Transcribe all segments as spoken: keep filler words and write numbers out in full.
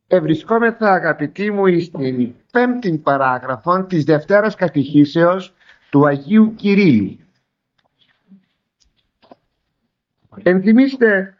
Ευρισκόμεθα, αγαπητοί μου, στην πέμπτη παράγραφο της Δευτέρας Κατηχήσεως του Αγίου Κυρίλλου. Ενθυμίστε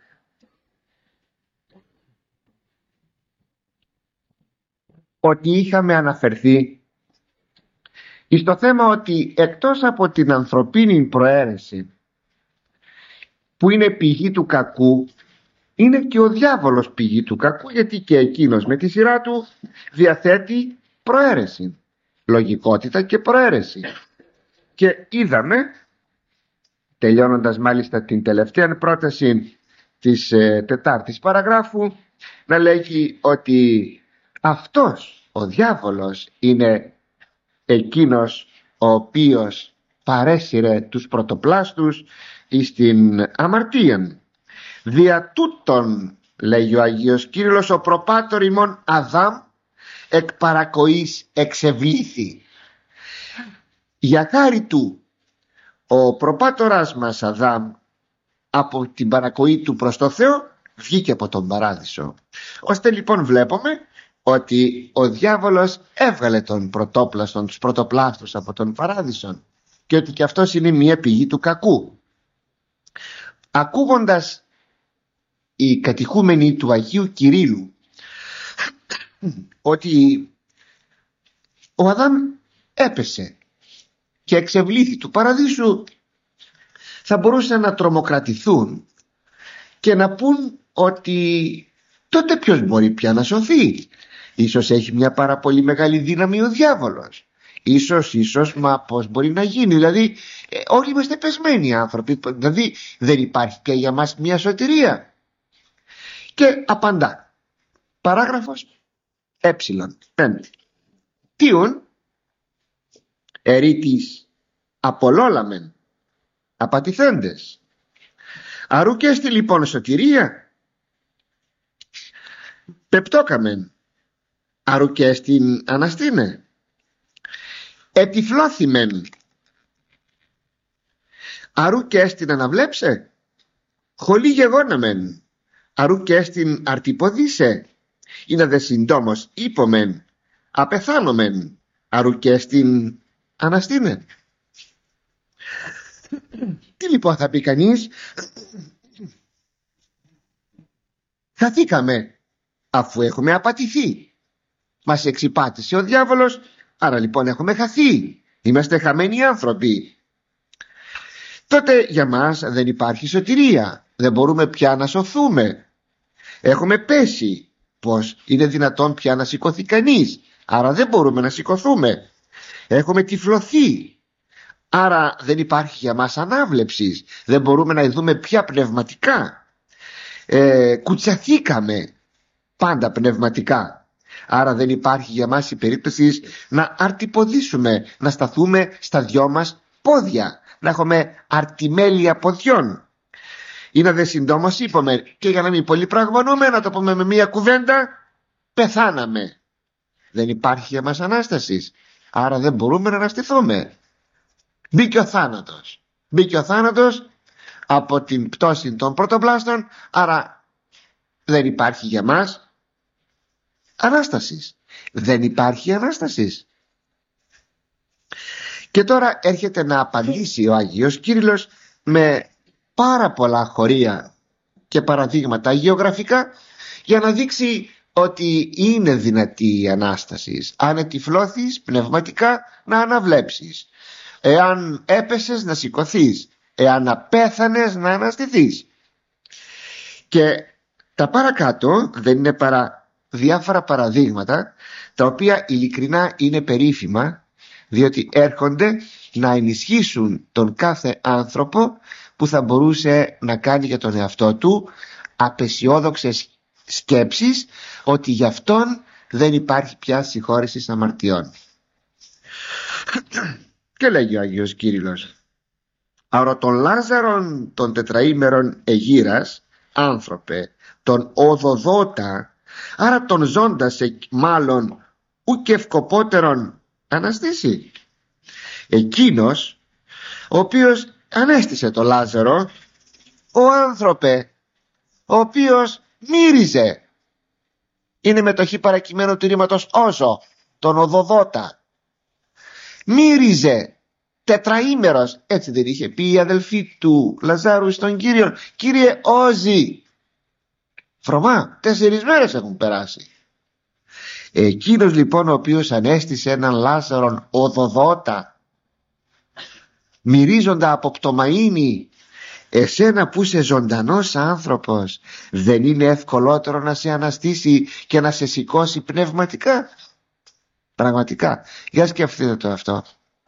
ότι είχαμε αναφερθεί στο θέμα ότι εκτός από την ανθρωπίνη προαίρεση που είναι πηγή του κακού, είναι και ο διάβολος πηγή του κακού, γιατί και εκείνος με τη σειρά του διαθέτει προαίρεση, λογικότητα και προαίρεση. Και είδαμε, τελειώνοντας μάλιστα την τελευταία πρόταση της ε, τετάρτης παραγράφου, να λέγει ότι αυτός ο διάβολος είναι εκείνος ο οποίος παρέσυρε τους πρωτοπλάστους εις την αμαρτία. Δια τούτον, λέγει ο Αγίος Κύριλλος, ο προπάτορ ημών Αδάμ εκ παρακοής εξευλήθη. Για χάρη του ο προπάτορας μας Αδάμ από την παρακοή του προς το Θεό βγήκε από τον παράδεισο. Ώστε λοιπόν βλέπουμε ότι ο διάβολος έβγαλε τον πρωτόπλαστον, τους πρωτοπλάστους από τον παράδεισο, και ότι και αυτός είναι μια πηγή του κακού. Ακούγοντας οι κατηχούμενοι του Αγίου Κυρίλλου ότι ο Αδάμ έπεσε και εξευλήθη του παραδείσου, θα μπορούσαν να τρομοκρατηθούν και να πούν ότι τότε ποιος μπορεί πια να σωθεί? Ίσως έχει μια πάρα πολύ μεγάλη δύναμη ο διάβολος. Ίσως, ίσως, μα πώς μπορεί να γίνει? Δηλαδή ε, όλοι είμαστε πεσμένοι άνθρωποι, δηλαδή δεν υπάρχει πια για μας μια σωτηρία. Και απαντά παράγραφος ε, πέμπτη. Τίον ερήτης απολόλαμεν απατηθέντες. Αρού και στη λοιπόν σωτηρία πεπτόκαμεν, αρού και στην αναστήνε. Ετυφλώθημεν, αρού και στην αναβλέψε. Χολή γεγόναμεν, αρού και στην αρτυποδίσε. Είναι δε συντόμως είπομεν, απεθάνομεν, αρού και στην αναστήνε. Τι λοιπόν θα πει κανείς? Χαθήκαμε αφού έχουμε απατηθεί. Μας εξυπάτησε ο διάβολος, άρα λοιπόν έχουμε χαθεί. Είμαστε χαμένοι άνθρωποι. Τότε για μας δεν υπάρχει σωτηρία. Δεν μπορούμε πια να σωθούμε. Έχουμε πέσει. Πώς είναι δυνατόν πια να σηκωθεί κανείς? Άρα δεν μπορούμε να σηκωθούμε. Έχουμε τυφλωθεί. Άρα δεν υπάρχει για μας ανάβλεψης. Δεν μπορούμε να ειδούμε πια πνευματικά. Ε, κουτσαθήκαμε πάντα πνευματικά. Άρα δεν υπάρχει για μας η περίπτωση να αρτυποδίσουμε, να σταθούμε στα δυο μας πόδια, να έχουμε αρτιμέλεια ποδιών. Είναι δε συντόμως είπαμε, και για να μην πολύ πραγμονούμε, να το πούμε με μία κουβέντα, πεθάναμε. Δεν υπάρχει για μας Ανάσταση. Άρα δεν μπορούμε να αναστηθούμε. Μπήκε ο θάνατος. Μπήκε ο θάνατος από την πτώση των πρωτοπλάστων, άρα δεν υπάρχει για μας Ανάσταση. Δεν υπάρχει Ανάσταση. Και τώρα έρχεται να απαντήσει ο Αγίος Κύριλλος με πάρα πολλά χωρία και παραδείγματα γεωγραφικά για να δείξει ότι είναι δυνατή η Ανάσταση. Αν ετυφλώθεις πνευματικά, να αναβλέψεις. Εάν έπεσες, να σηκωθείς. Εάν απέθανες, να αναστηθείς. Και τα παρακάτω δεν είναι παρά διάφορα παραδείγματα, τα οποία ειλικρινά είναι περίφημα, διότι έρχονται να ενισχύσουν τον κάθε άνθρωπο που θα μπορούσε να κάνει για τον εαυτό του απεσιόδοξες σκέψεις ότι γι' αυτόν δεν υπάρχει πια συγχώρεση αμαρτιών. Και λέγει ο Άγιος Κύριλλος, άρα τον Λάζαρον των τετραήμερων εγείρας άνθρωπε, τον οδοδότα, άρα τον ζώντας μάλλον ουκ ευκοπότερον αναστήσει. Εκείνος ο οποίος ανέστησε τον Λάζαρο, ο άνθρωπε ο οποίος μύριζε, είναι μετοχή παρακειμένου του ρήματος όσο, τον οδοδότα. Μύριζε τετραήμερος, έτσι δεν είχε πει η αδελφή του Λαζάρου στον Κύριο, Κύριε όζει. Φρωμά, τέσσερις μέρες έχουν περάσει. Εκείνος λοιπόν ο οποίος ανέστησε έναν Λάζαρον οδοδότα, μυρίζοντα από πτωμαΐνη, εσένα που είσαι ζωντανός άνθρωπος, δεν είναι ευκολότερο να σε αναστήσει και να σε σηκώσει πνευματικά? Πραγματικά, για σκεφτείτε το αυτό.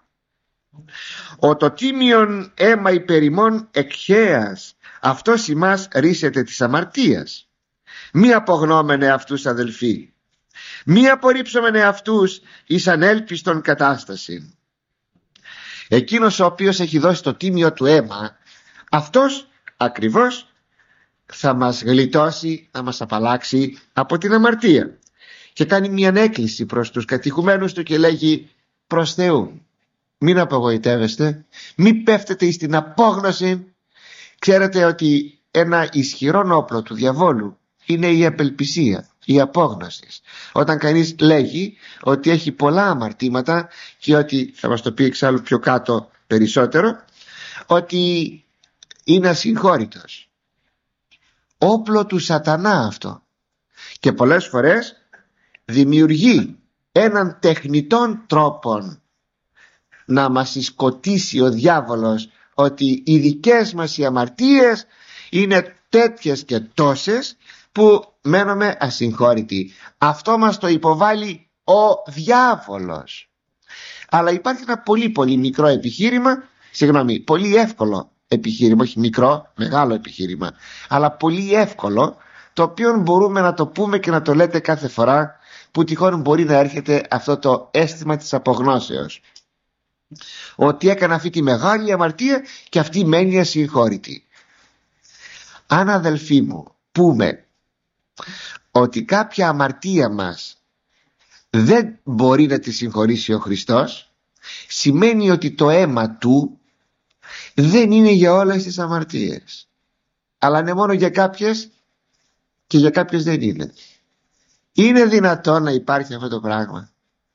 Ο το τίμιον αίμα υπερημών εκχέας, αυτός ημάς ρίσεται της αμαρτίας. Μη απογνώμενε αυτούς αδελφοί, μη απορρίψομενε αυτούς εις ανέλπιστον κατάσταση. Εκείνος ο οποίος έχει δώσει το τίμιο του αίμα, αυτός ακριβώς θα μας γλιτώσει, θα μας απαλλάξει από την αμαρτία. Και κάνει μια έκκληση προς τους κατηχουμένους του και λέγει, προς Θεού, μην απογοητεύεστε, μην πέφτετε εις την απόγνωση. Ξέρετε ότι ένα ισχυρό όπλο του διαβόλου είναι η απελπισία, η απόγνωση. Όταν κανείς λέγει ότι έχει πολλά αμαρτήματα και ότι, θα μας το πει εξάλλου πιο κάτω περισσότερο, ότι είναι ασυγχώρητος. Όπλο του σατανά αυτό. Και πολλές φορές δημιουργεί έναν τεχνητόν τρόπον να μας σκοτήσει ο διάβολος, ότι οι δικές μας οι αμαρτίες είναι τέτοιες και τόσες που μένουμε ασυγχώρητοι. Αυτό μας το υποβάλλει ο διάβολος. Αλλά υπάρχει ένα πολύ πολύ μικρό επιχείρημα, συγγνώμη, πολύ εύκολο επιχείρημα, όχι μικρό, μεγάλο επιχείρημα, αλλά πολύ εύκολο, το οποίο μπορούμε να το πούμε και να το λέτε κάθε φορά που τυχόν μπορεί να έρχεται αυτό το αίσθημα της απογνώσεως, ότι έκανα αυτή τη μεγάλη αμαρτία και αυτή μένει ασυγχώρητη. Αν, αδελφοί μου, πούμε ότι κάποια αμαρτία μας δεν μπορεί να τη συγχωρήσει ο Χριστός, σημαίνει ότι το αίμα του δεν είναι για όλες τις αμαρτίες, αλλά είναι μόνο για κάποιες και για κάποιες δεν είναι. Είναι δυνατόν να υπάρχει αυτό το πράγμα?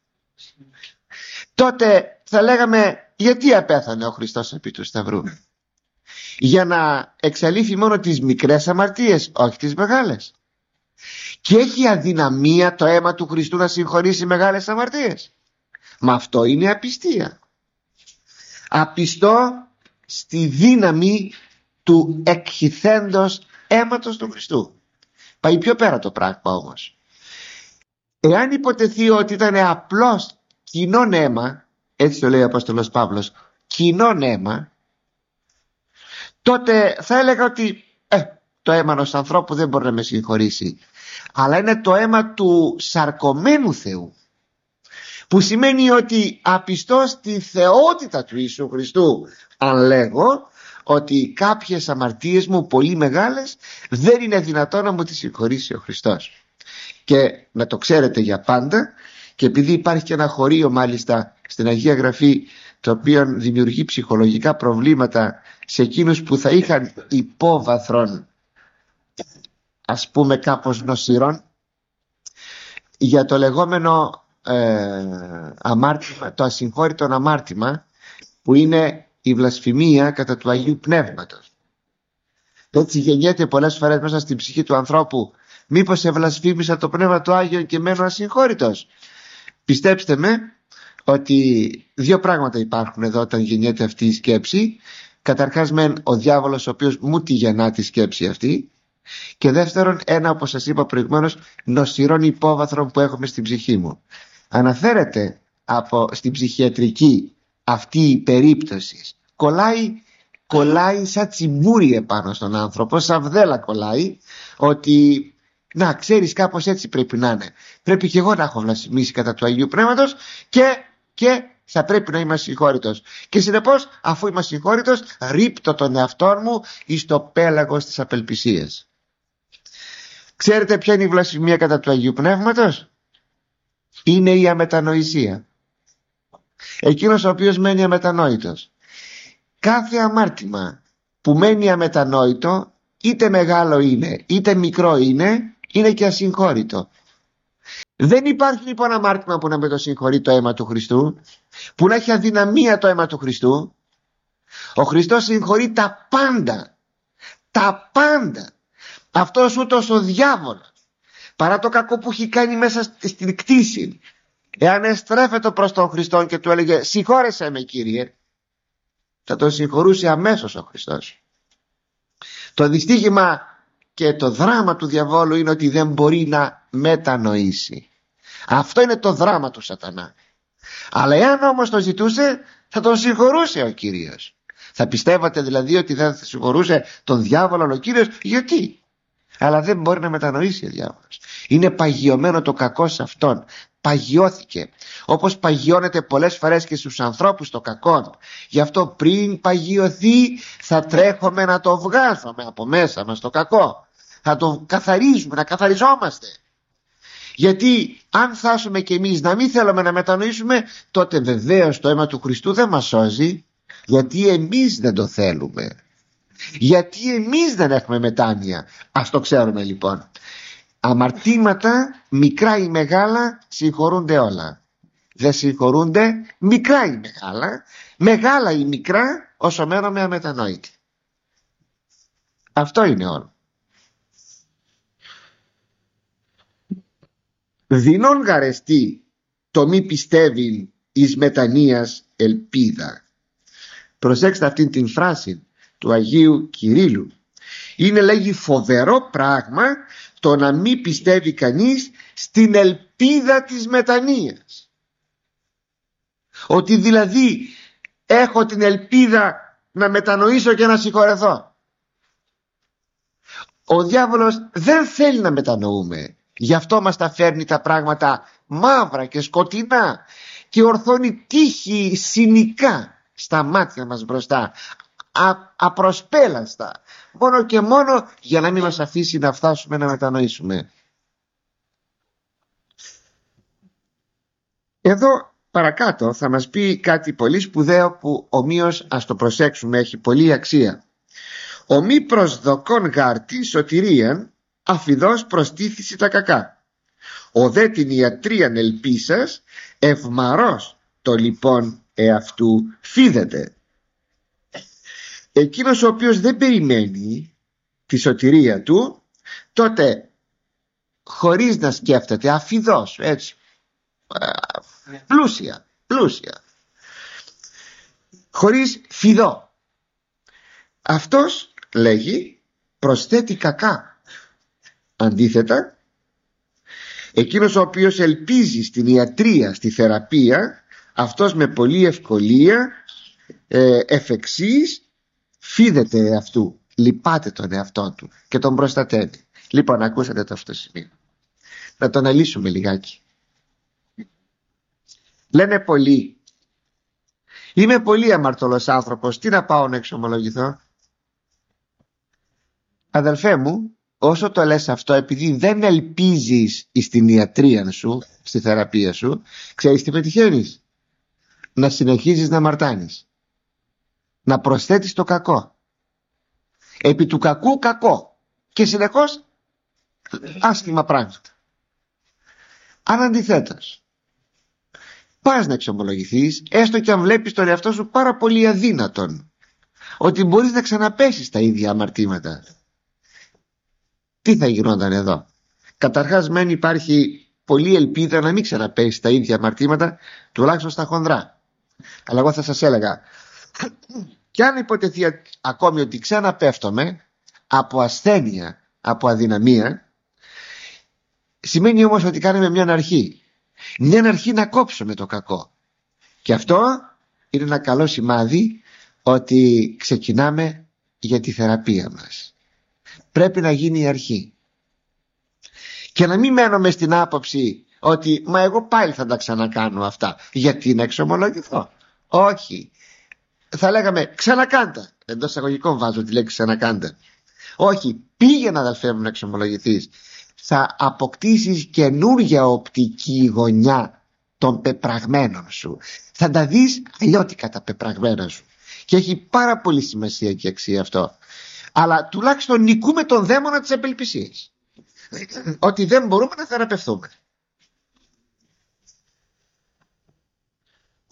Τότε θα λέγαμε, γιατί απέθανε ο Χριστός επί του Σταυρού? Για να εξαλείφει μόνο τις μικρές αμαρτίες, όχι τις μεγάλες. Και έχει αδυναμία το αίμα του Χριστού να συγχωρήσει μεγάλες αμαρτίες? Μα αυτό είναι απιστία. Απιστώ στη δύναμη του εκχυθέντος αίματος του Χριστού. Πάει πιο πέρα το πράγμα όμως. Εάν υποτεθεί ότι ήταν απλώς κοινό αίμα, έτσι το λέει ο Απόστολος Παύλος, κοινό αίμα, τότε θα έλεγα ότι ε, το αίμα ενός ανθρώπου δεν μπορεί να με συγχωρήσει. Αλλά είναι το αίμα του σαρκωμένου Θεού, που σημαίνει ότι απιστώ στη θεότητα του Ιησού Χριστού αν λέγω ότι κάποιες αμαρτίες μου πολύ μεγάλες δεν είναι δυνατόν να μου τις συγχωρήσει ο Χριστός. Και να το ξέρετε για πάντα, και επειδή υπάρχει και ένα χωρίο μάλιστα στην Αγία Γραφή, το οποίο δημιουργεί ψυχολογικά προβλήματα σε εκείνους που θα είχαν υπόβαθρον, ας πούμε κάπως νοσηρών, για το λεγόμενο ε, αμάρτημα, το ασυγχώρητο αμάρτημα, που είναι η βλασφημία κατά του Αγίου Πνεύματος. Έτσι γεννιέται πολλές φορές μέσα στην ψυχή του ανθρώπου, μήπως ευλασφήμισα το Πνεύμα του Άγιον και μένω ασυγχώρητος? Πιστέψτε με ότι δύο πράγματα υπάρχουν εδώ όταν γεννιέται αυτή η σκέψη. Καταρχάς μεν ο διάβολος ο οποίος μου τη γεννά τη σκέψη αυτή, και δεύτερον ένα, όπως σας είπα προηγουμένως, νοσηρών υπόβαθρων που έχουμε στην ψυχή μου. Αναφέρεται από, στην ψυχιατρική αυτή η περίπτωση, κολλάει, κολλάει σαν τσιμπούρι επάνω στον άνθρωπο, σαν βδέλα κολλάει, ότι να ξέρεις κάπως έτσι πρέπει να είναι, πρέπει και εγώ να έχω βλασφημίσει κατά του Αγίου Πνεύματος και, και θα πρέπει να είμαι ασυγχώρητος, και συνεπώς αφού είμαι ασυγχώρητος ρίπτω τον εαυτό μου εις το πέλαγος της απελπισίας. Ξέρετε ποια είναι η βλασφημία κατά του Αγίου Πνεύματος? Είναι η αμετανοησία. Εκείνος ο οποίος μένει αμετανόητος. Κάθε αμάρτημα που μένει αμετανόητο, είτε μεγάλο είναι είτε μικρό είναι, είναι και ασυγχώρητο. Δεν υπάρχει λοιπόν αμάρτημα που να με το συγχωρεί το αίμα του Χριστού, που να έχει αδυναμία το αίμα του Χριστού. Ο Χριστός συγχωρεί τα πάντα, τα πάντα. Αυτός ούτως ο διάβολος, παρά το κακό που έχει κάνει μέσα στην κτήση, εάν εστρέφεται προς τον Χριστό και του έλεγε συγχώρεσέ με Κύριε, θα τον συγχωρούσε αμέσως ο Χριστός. Το δυστύχημα και το δράμα του διαβόλου είναι ότι δεν μπορεί να μετανοήσει. Αυτό είναι το δράμα του σατανά. Αλλά εάν όμως το ζητούσε, θα τον συγχωρούσε ο Κύριος. Θα πιστεύατε δηλαδή ότι δεν θα συγχωρούσε τον διάβολο ο Κύριος? Γιατί? Αλλά δεν μπορεί να μετανοήσει ο διάβολος. Είναι παγιωμένο το κακό σε αυτόν. Παγιώθηκε. Όπως παγιώνεται πολλές φορές και στους ανθρώπους το κακό. Γι' αυτό πριν παγιωθεί θα τρέχουμε να το βγάζουμε από μέσα μας το κακό. Θα το καθαρίζουμε, να καθαριζόμαστε. Γιατί αν φτάσουμε κι εμείς να μην θέλουμε να μετανοήσουμε, τότε βεβαίως το αίμα του Χριστού δεν μας σώζει. Γιατί εμείς δεν το θέλουμε. Γιατί εμείς δεν έχουμε μετάνοια. Ας το ξέρουμε λοιπόν. Αμαρτήματα μικρά ή μεγάλα συγχωρούνται όλα. Δεν συγχωρούνται μικρά ή μεγάλα. Μεγάλα ή μικρά όσο μένουμε αμετανόητοι. Αυτό είναι όλο. Δεινόν γαρεστή το μη πιστεύει εις μετανοίας ελπίδα. Προσέξτε αυτήν την φράση του Αγίου Κυρίλλου. Είναι, λέγει, φοβερό πράγμα το να μην πιστεύει κανείς στην ελπίδα της μετανοίας. Ότι δηλαδή έχω την ελπίδα να μετανοήσω και να συγχωρεθώ. Ο διάβολος δεν θέλει να μετανοούμε. Γι' αυτό μας τα φέρνει τα πράγματα μαύρα και σκοτεινά και ορθώνει τύχη συνικά στα μάτια μας μπροστά, Α, απροσπέλαστα, μόνο και μόνο για να μην μας αφήσει να φτάσουμε να μετανοήσουμε. Εδώ παρακάτω θα μας πει κάτι πολύ σπουδαίο που ομοίως, ας το προσέξουμε, έχει πολύ αξία. Ο μη προσδοκών γάρτη σωτηρίαν αφιδώς προστίθηση τα κακά. Ο δε την ιατρίαν ελπίσας ευμαρός το λοιπόν εαυτού φίδεται. Εκείνος ο οποίος δεν περιμένει τη σωτηρία του, τότε χωρίς να σκέφτεται, αφιδώς, έτσι, πλούσια, πλούσια, χωρίς φιδό, αυτός, λέγει, προσθέτει κακά. Αντίθετα, εκείνος ο οποίος ελπίζει στην ιατρία, στη θεραπεία, αυτός με πολλή ευκολία ε, εφ' εξής φίδεται αυτού, λυπάται τον εαυτό του και τον προστατεύει. Λοιπόν, ακούσατε το αυτό σημείο. Να το αναλύσουμε λιγάκι. Λένε πολλοί, είμαι πολύ αμαρτωλός άνθρωπος, τι να πάω να εξομολογηθώ? Αδελφέ μου, όσο το λες αυτό, επειδή δεν ελπίζεις στην ιατρία σου, στη θεραπεία σου, ξέρεις τι πετυχαίνεις? Να συνεχίζεις να αμαρτάνεις, να προσθέτεις το κακό, επί του κακού κακό, και συνεχώς άσχημα πράγματα. Αν αντιθέτως πας να εξομολογηθείς, έστω και αν βλέπεις τον εαυτό σου πάρα πολύ αδύνατον, ότι μπορείς να ξαναπέσεις τα ίδια αμαρτήματα, τι θα γινόταν εδώ? Καταρχάς μεν υπάρχει πολλή ελπίδα να μην ξαναπέσεις τα ίδια αμαρτήματα, τουλάχιστον στα χονδρά. Αλλά εγώ θα σας έλεγα, και αν υποτεθεί ακόμη ότι ξαναπέφτομαι από ασθένεια, από αδυναμία, σημαίνει όμως ότι κάνουμε μια αρχή. Μια αρχή να κόψουμε το κακό. Και αυτό είναι ένα καλό σημάδι ότι ξεκινάμε για τη θεραπεία μας. Πρέπει να γίνει η αρχή. Και να μην μένουμε στην άποψη ότι μα εγώ πάλι θα τα ξανακάνω αυτά. Γιατί να εξομολογηθώ? Όχι. Θα λέγαμε ξανακάντα. Εντός εισαγωγικών βάζω τη λέξη ξανακάντα. Όχι, πήγαινε αδελφέ μου να εξομολογηθείς. Θα αποκτήσεις καινούργια οπτική γωνιά των πεπραγμένων σου. Θα τα δεις αλλιώτικα τα πεπραγμένα σου. Και έχει πάρα πολύ σημασία και αξία αυτό. Αλλά τουλάχιστον νικούμε τον δαίμονα της απελπισίας. Ότι δεν μπορούμε να θεραπευθούμε.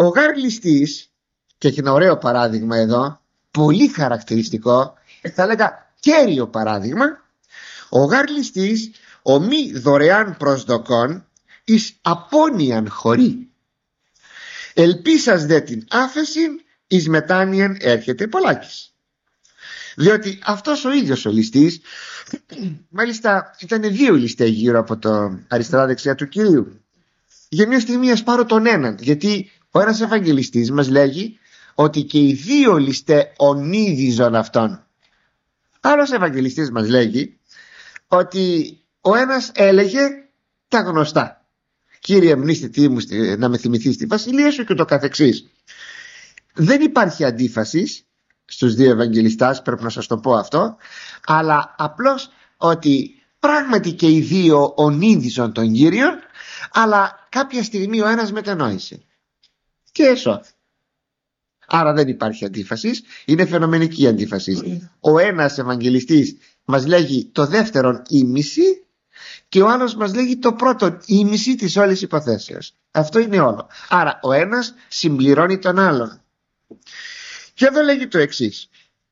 Ο γάρ ληστής, και έχει ένα ωραίο παράδειγμα εδώ, πολύ χαρακτηριστικό, θα έλεγα κέριο παράδειγμα. Ο γάρ ληστής ο μη δωρεάν προσδοκών εις απόνοιαν χωρεί, ελπίσας δε την άφεσιν εις μετάνοιαν έρχεται πολλάκις. Διότι αυτός ο ίδιος ο ληστής, μάλιστα ήταν δύο ληστές γύρω από το αριστερά δεξιά του Κυρίου, για μια στιγμή ας πάρω τον έναν, γιατί ο ένας Ευαγγελιστής μας λέγει ότι και οι δύο ληστέ ονείδιζον αυτόν. Άλλος Ευαγγελιστής μας λέγει ότι ο ένας έλεγε τα γνωστά, Κύριε μνήστητή μου να με θυμηθείς τη βασιλεία σου και το καθεξής. Δεν υπάρχει αντίφαση στους δύο Ευαγγελιστάς, πρέπει να σας το πω αυτό, αλλά απλώς ότι πράγματι και οι δύο ονείδιζον τον Κύριον, αλλά κάποια στιγμή ο ένας μετανόησε και εσώθη. Άρα δεν υπάρχει αντίφαση, είναι φαινομενική αντίφαση. Ο ένας Ευαγγελιστής μας λέγει το δεύτερον ήμιση και ο άλλος μας λέγει το πρώτο ήμιση της όλης υποθέσεως. Αυτό είναι όλο. Άρα ο ένας συμπληρώνει τον άλλον. Και εδώ λέγει το εξής.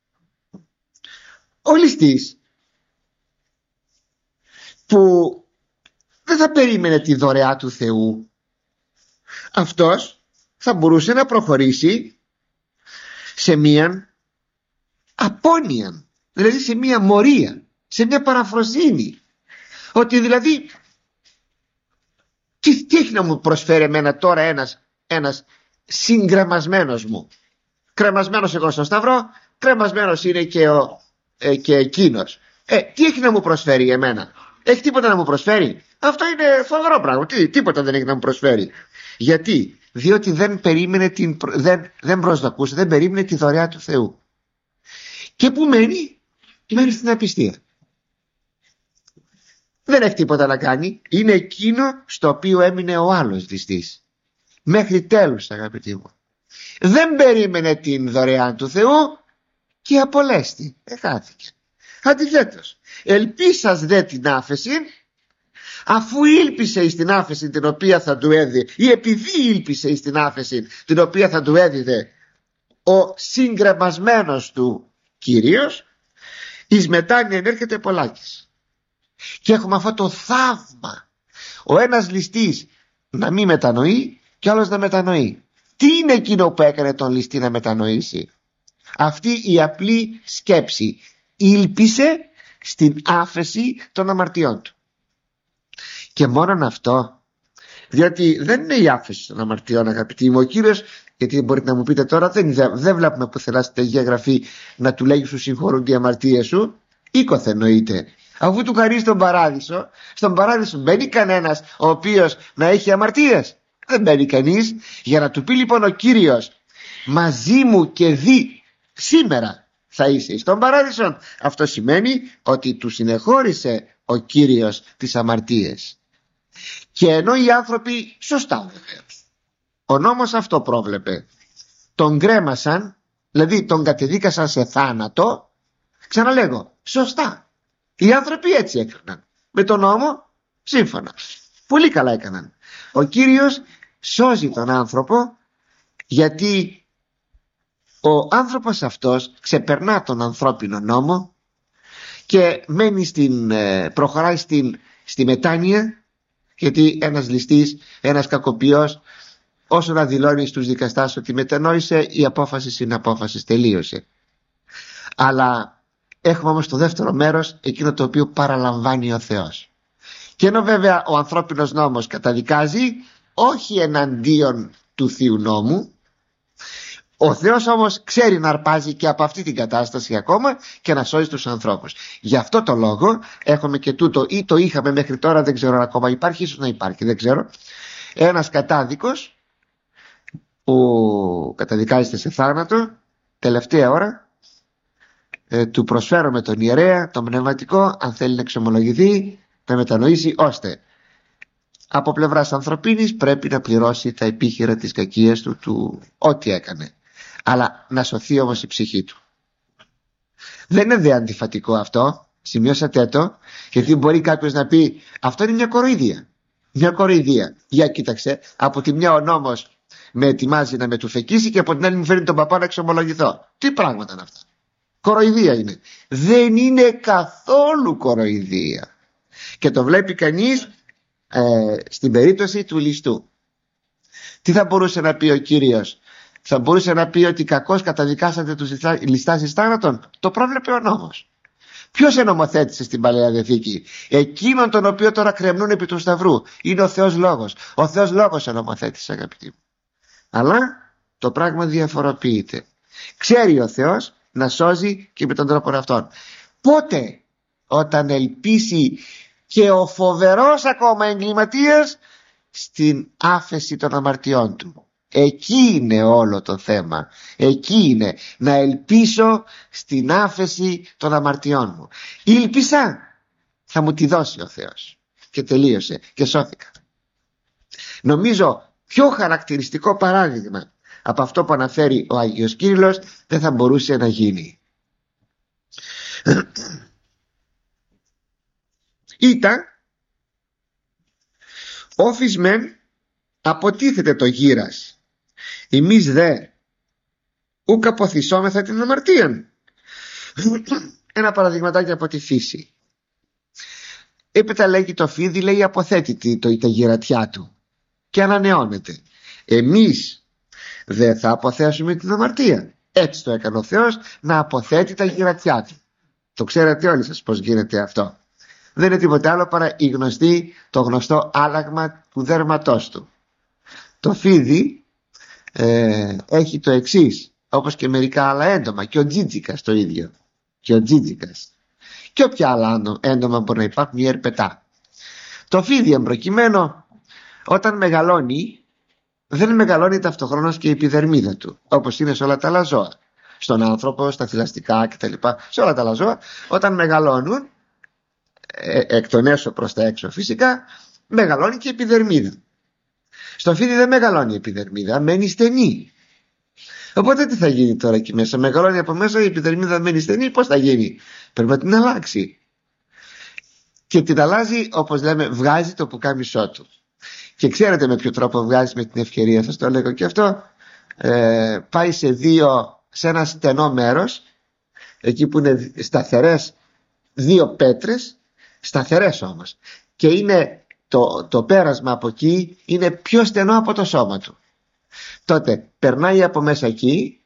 Ο ληστής που δεν θα περίμενε τη δωρεά του Θεού, αυτός θα μπορούσε να προχωρήσει σε μία απόνοια, δηλαδή σε μία μορία, σε μία παραφροσύνη, ότι δηλαδή τι, τι έχει να μου προσφέρει εμένα τώρα ένας, ένας συγκρεμασμένος μου, κρεμασμένος εγώ στο σταυρό, κρεμασμένος είναι και, ο, ε, και εκείνος, ε, τι έχει να μου προσφέρει εμένα? Έχει τίποτα να μου προσφέρει? Αυτό είναι φοβερό πράγμα. Τι, τίποτα δεν έχει να μου προσφέρει. Γιατί? Διότι δεν περίμενε την, δεν, δεν προσδοκούσε, δεν περίμενε τη δωρεά του Θεού. Και που μένει? Μένει στην απιστία. Δεν έχει τίποτα να κάνει. Είναι εκείνο στο οποίο έμεινε ο άλλος ληστής. Μέχρι τέλους, αγαπητοί μου. Δεν περίμενε την δωρεά του Θεού και απολέστη. Εχάθηκε. Αντιθέτως, ελπίσας δε την άφεση, αφού ήλπισε εις την άφεση την οποία θα του έδιδε, ή επειδή ήλπισε εις την άφεση την οποία θα του έδιδε ο συγκρεμασμένος του Κύριος, εις μετάνοιαν έρχεται πολλάκις. Και έχουμε αυτό το θαύμα, ο ένας ληστής να μην μετανοεί και άλλος να μετανοεί. Τι είναι εκείνο που έκανε τον ληστή να μετανοήσει? Αυτή η απλή σκέψη. Ήλπισε στην άφεση των αμαρτιών του. Και μόνον αυτό, διότι δεν είναι η άφεση των αμαρτιών, αγαπητοί μου, ο Κύριος, γιατί μπορείτε να μου πείτε τώρα, δεν, δεν βλέπουμε πουθενά στην Αγία Γραφή να του λέγει σου συγχωρούνται οι αμαρτίες σου. Οίκοθε εννοείται. Αφού του χαρίσει τον παράδεισο, στον παράδεισο μπαίνει κανένας ο οποίος να έχει αμαρτίες? Δεν μπαίνει κανείς. Για να του πει λοιπόν ο Κύριος, μαζί μου και δει σήμερα θα είσαι στον παράδεισο, αυτό σημαίνει ότι του συνεχώρησε ο Κύριος τις αμαρτίες. Και ενώ οι άνθρωποι, σωστά βεβαίως, ο νόμος αυτό πρόβλεπε, τον γκρέμασαν, δηλαδή τον κατεδίκασαν σε θάνατο, ξαναλέγω, σωστά, οι άνθρωποι έτσι έκαναν, με τον νόμο σύμφωνα, πολύ καλά έκαναν. Ο Κύριος σώζει τον άνθρωπο, γιατί ο άνθρωπος αυτός ξεπερνά τον ανθρώπινο νόμο και μένει στην, προχωράει στην, στη μετάνοια, γιατί ένας ληστής, ένας κακοποιός, όσο να δηλώνει στους δικαστάς ότι μετανόησε, η απόφαση είναι απόφαση, τελείωσε. Αλλά έχουμε όμως το δεύτερο μέρος, εκείνο το οποίο παραλαμβάνει ο Θεός. Και ενώ βέβαια ο ανθρώπινος νόμος καταδικάζει, όχι εναντίον του Θείου νόμου, ο Θεός όμως ξέρει να αρπάζει και από αυτή την κατάσταση ακόμα και να σώζει τους ανθρώπους. Γι' αυτό το λόγο έχουμε και τούτο, ή το είχαμε μέχρι τώρα, δεν ξέρω αν ακόμα υπάρχει, ίσως να υπάρχει, δεν ξέρω. Ένας κατάδικος που καταδικάζεται σε θάνατο, τελευταία ώρα, ε, του προσφέρουμε τον ιερέα, τον πνευματικό, αν θέλει να εξομολογηθεί, να μετανοήσει, ώστε από πλευράς ανθρωπίνης πρέπει να πληρώσει τα επίχειρα της κακίας του, του ό,τι έκανε. Αλλά να σωθεί όμως η ψυχή του. Δεν είναι δε αντιφατικό αυτό, σημειώσατε το, γιατί μπορεί κάποιος να πει αυτό είναι μια κοροϊδία. Μια κοροϊδία. Για κοίταξε, από τη μια ο νόμος με ετοιμάζει να με του φεκίσει και από την άλλη μου φέρνει τον παπά να εξομολογηθώ. Τι πράγματα είναι αυτά? Κοροϊδία είναι. Δεν είναι καθόλου κοροϊδία. Και το βλέπει κανείς ε, στην περίπτωση του ληστού. Τι θα μπορούσε να πει ο Κύριος? Θα μπορούσε να πει ότι κακώς καταδικάσατε τους ληστάς εις θάνατον? Το πρόβλεπε ο νόμος. Ποιος ενομοθέτησε στην Παλαιά Διαθήκη? Εκείνον τον οποίο τώρα κρεμνούν επί του σταυρού. Είναι ο Θεός Λόγος. Ο Θεός Λόγος ενομοθέτησε, αγαπητοί μου. Αλλά το πράγμα διαφοροποιείται. Ξέρει ο Θεός να σώζει και με τον τρόπο αυτόν. Πότε? Όταν ελπίσει και ο φοβερός ακόμα εγκληματίας στην άφεση των αμαρτιών του. Εκεί είναι όλο το θέμα. Εκεί είναι να ελπίσω στην άφεση των αμαρτιών μου. Ήλπισα, θα μου τη δώσει ο Θεός. Και τελείωσε και σώθηκα. Νομίζω πιο χαρακτηριστικό παράδειγμα από αυτό που αναφέρει ο Άγιος Κύριλλος δεν θα μπορούσε να γίνει. Ήταν όφις μεν αποτίθεται το γύρας, εμείς δε ουκ αποθυσόμεθα την αμαρτίαν. Ένα παραδειγματάκι από τη φύση. Έπειτα λέγει το φίδι, λέει αποθέτει το, τα γυρατιά του και ανανεώνεται. Εμείς δεν θα αποθέσουμε την αμαρτία. Έτσι το έκανε ο Θεός, να αποθέτει τα γυρατιά του. Το ξέρετε όλοι σας πως γίνεται αυτό. Δεν είναι τίποτε άλλο παρά η γνωστή, το γνωστό άλλαγμα του δέρματός του. Το φίδι ε, έχει το εξής, όπως και μερικά άλλα έντομα, και ο τζίτζικας το ίδιο. Και ο τζίτζικας. Και όποια άλλα έντομα μπορεί να υπάρχουν, η ερπετά. Το φίδι εμπροκειμένο όταν μεγαλώνει, δεν μεγαλώνει ταυτοχρόνως και η επιδερμίδα του, όπως είναι σε όλα τα άλλα ζώα. Στον άνθρωπο, στα θηλαστικά κτλ. Σε όλα τα άλλα ζώα, όταν μεγαλώνουν, ε, εκ των έσω προς τα έξω φυσικά, μεγαλώνει και η επιδερμίδα. Στο φίδι δεν μεγαλώνει η επιδερμίδα, μένει στενή. Οπότε τι θα γίνει τώρα εκεί μέσα? Μεγαλώνει από μέσα, η επιδερμίδα μένει στενή, πώς θα γίνει? Πρέπει να την αλλάξει. Και την αλλάζει, όπως λέμε, βγάζει το πουκάμισό του. Και ξέρετε με ποιο τρόπο βγάζει? Με την ευκαιρία, σας το λέγω και αυτό. Ε, πάει σε δύο, σε ένα στενό μέρος, εκεί που είναι σταθερές δύο πέτρες, σταθερές όμως, και είναι το, το πέρασμα από εκεί είναι πιο στενό από το σώμα του. Τότε περνάει από μέσα εκεί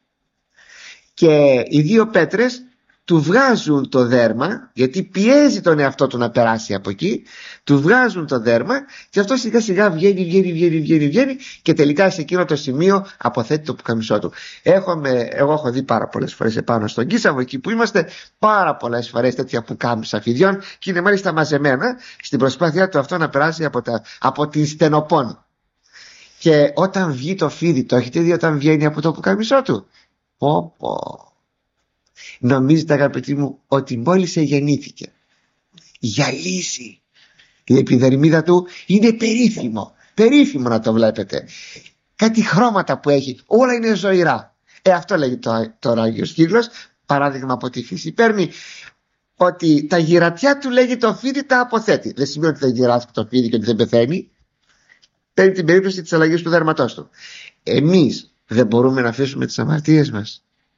και οι δύο πέτρες του βγάζουν το δέρμα, γιατί πιέζει τον εαυτό του να περάσει από εκεί, του βγάζουν το δέρμα και αυτό σιγά σιγά βγαίνει, βγαίνει, βγαίνει, βγαίνει, βγαίνει και τελικά σε εκείνο το σημείο αποθέτει το πουκαμισό του. Έχουμε, εγώ έχω δει πάρα πολλές φορές επάνω στον Κίσαβο, εκεί που είμαστε, πάρα πολλές φορές τέτοια πουκάμισα φιδιών και είναι μάλιστα μαζεμένα στην προσπάθειά του αυτό να περάσει από, τα, από την στενοπόνο. Και όταν βγει το φίδι, το έχετε δει όταν βγαίνει από το πουκαμισό του? Πω πω. Νομίζετε, αγαπητοί μου, ότι μόλις γεννήθηκε, γυαλίζει. Η επιδερμίδα του είναι περίφημο, περίφημο να το βλέπετε. Κάτι χρώματα που έχει, όλα είναι ζωηρά. Ε, αυτό λέγει το, το Άγιος Κύριλλος, παράδειγμα από τη φύση. Παίρνει ότι τα γυρατιά του, λέγει, το φίδι τα αποθέτει. Δεν σημαίνει ότι θα γυράσκει το φίδι και ότι δεν πεθαίνει. Παίρνει την περίπτωση της αλλαγής του δέρματός του. Εμείς δεν μπορούμε να αφήσουμε τις αμαρτίες μας?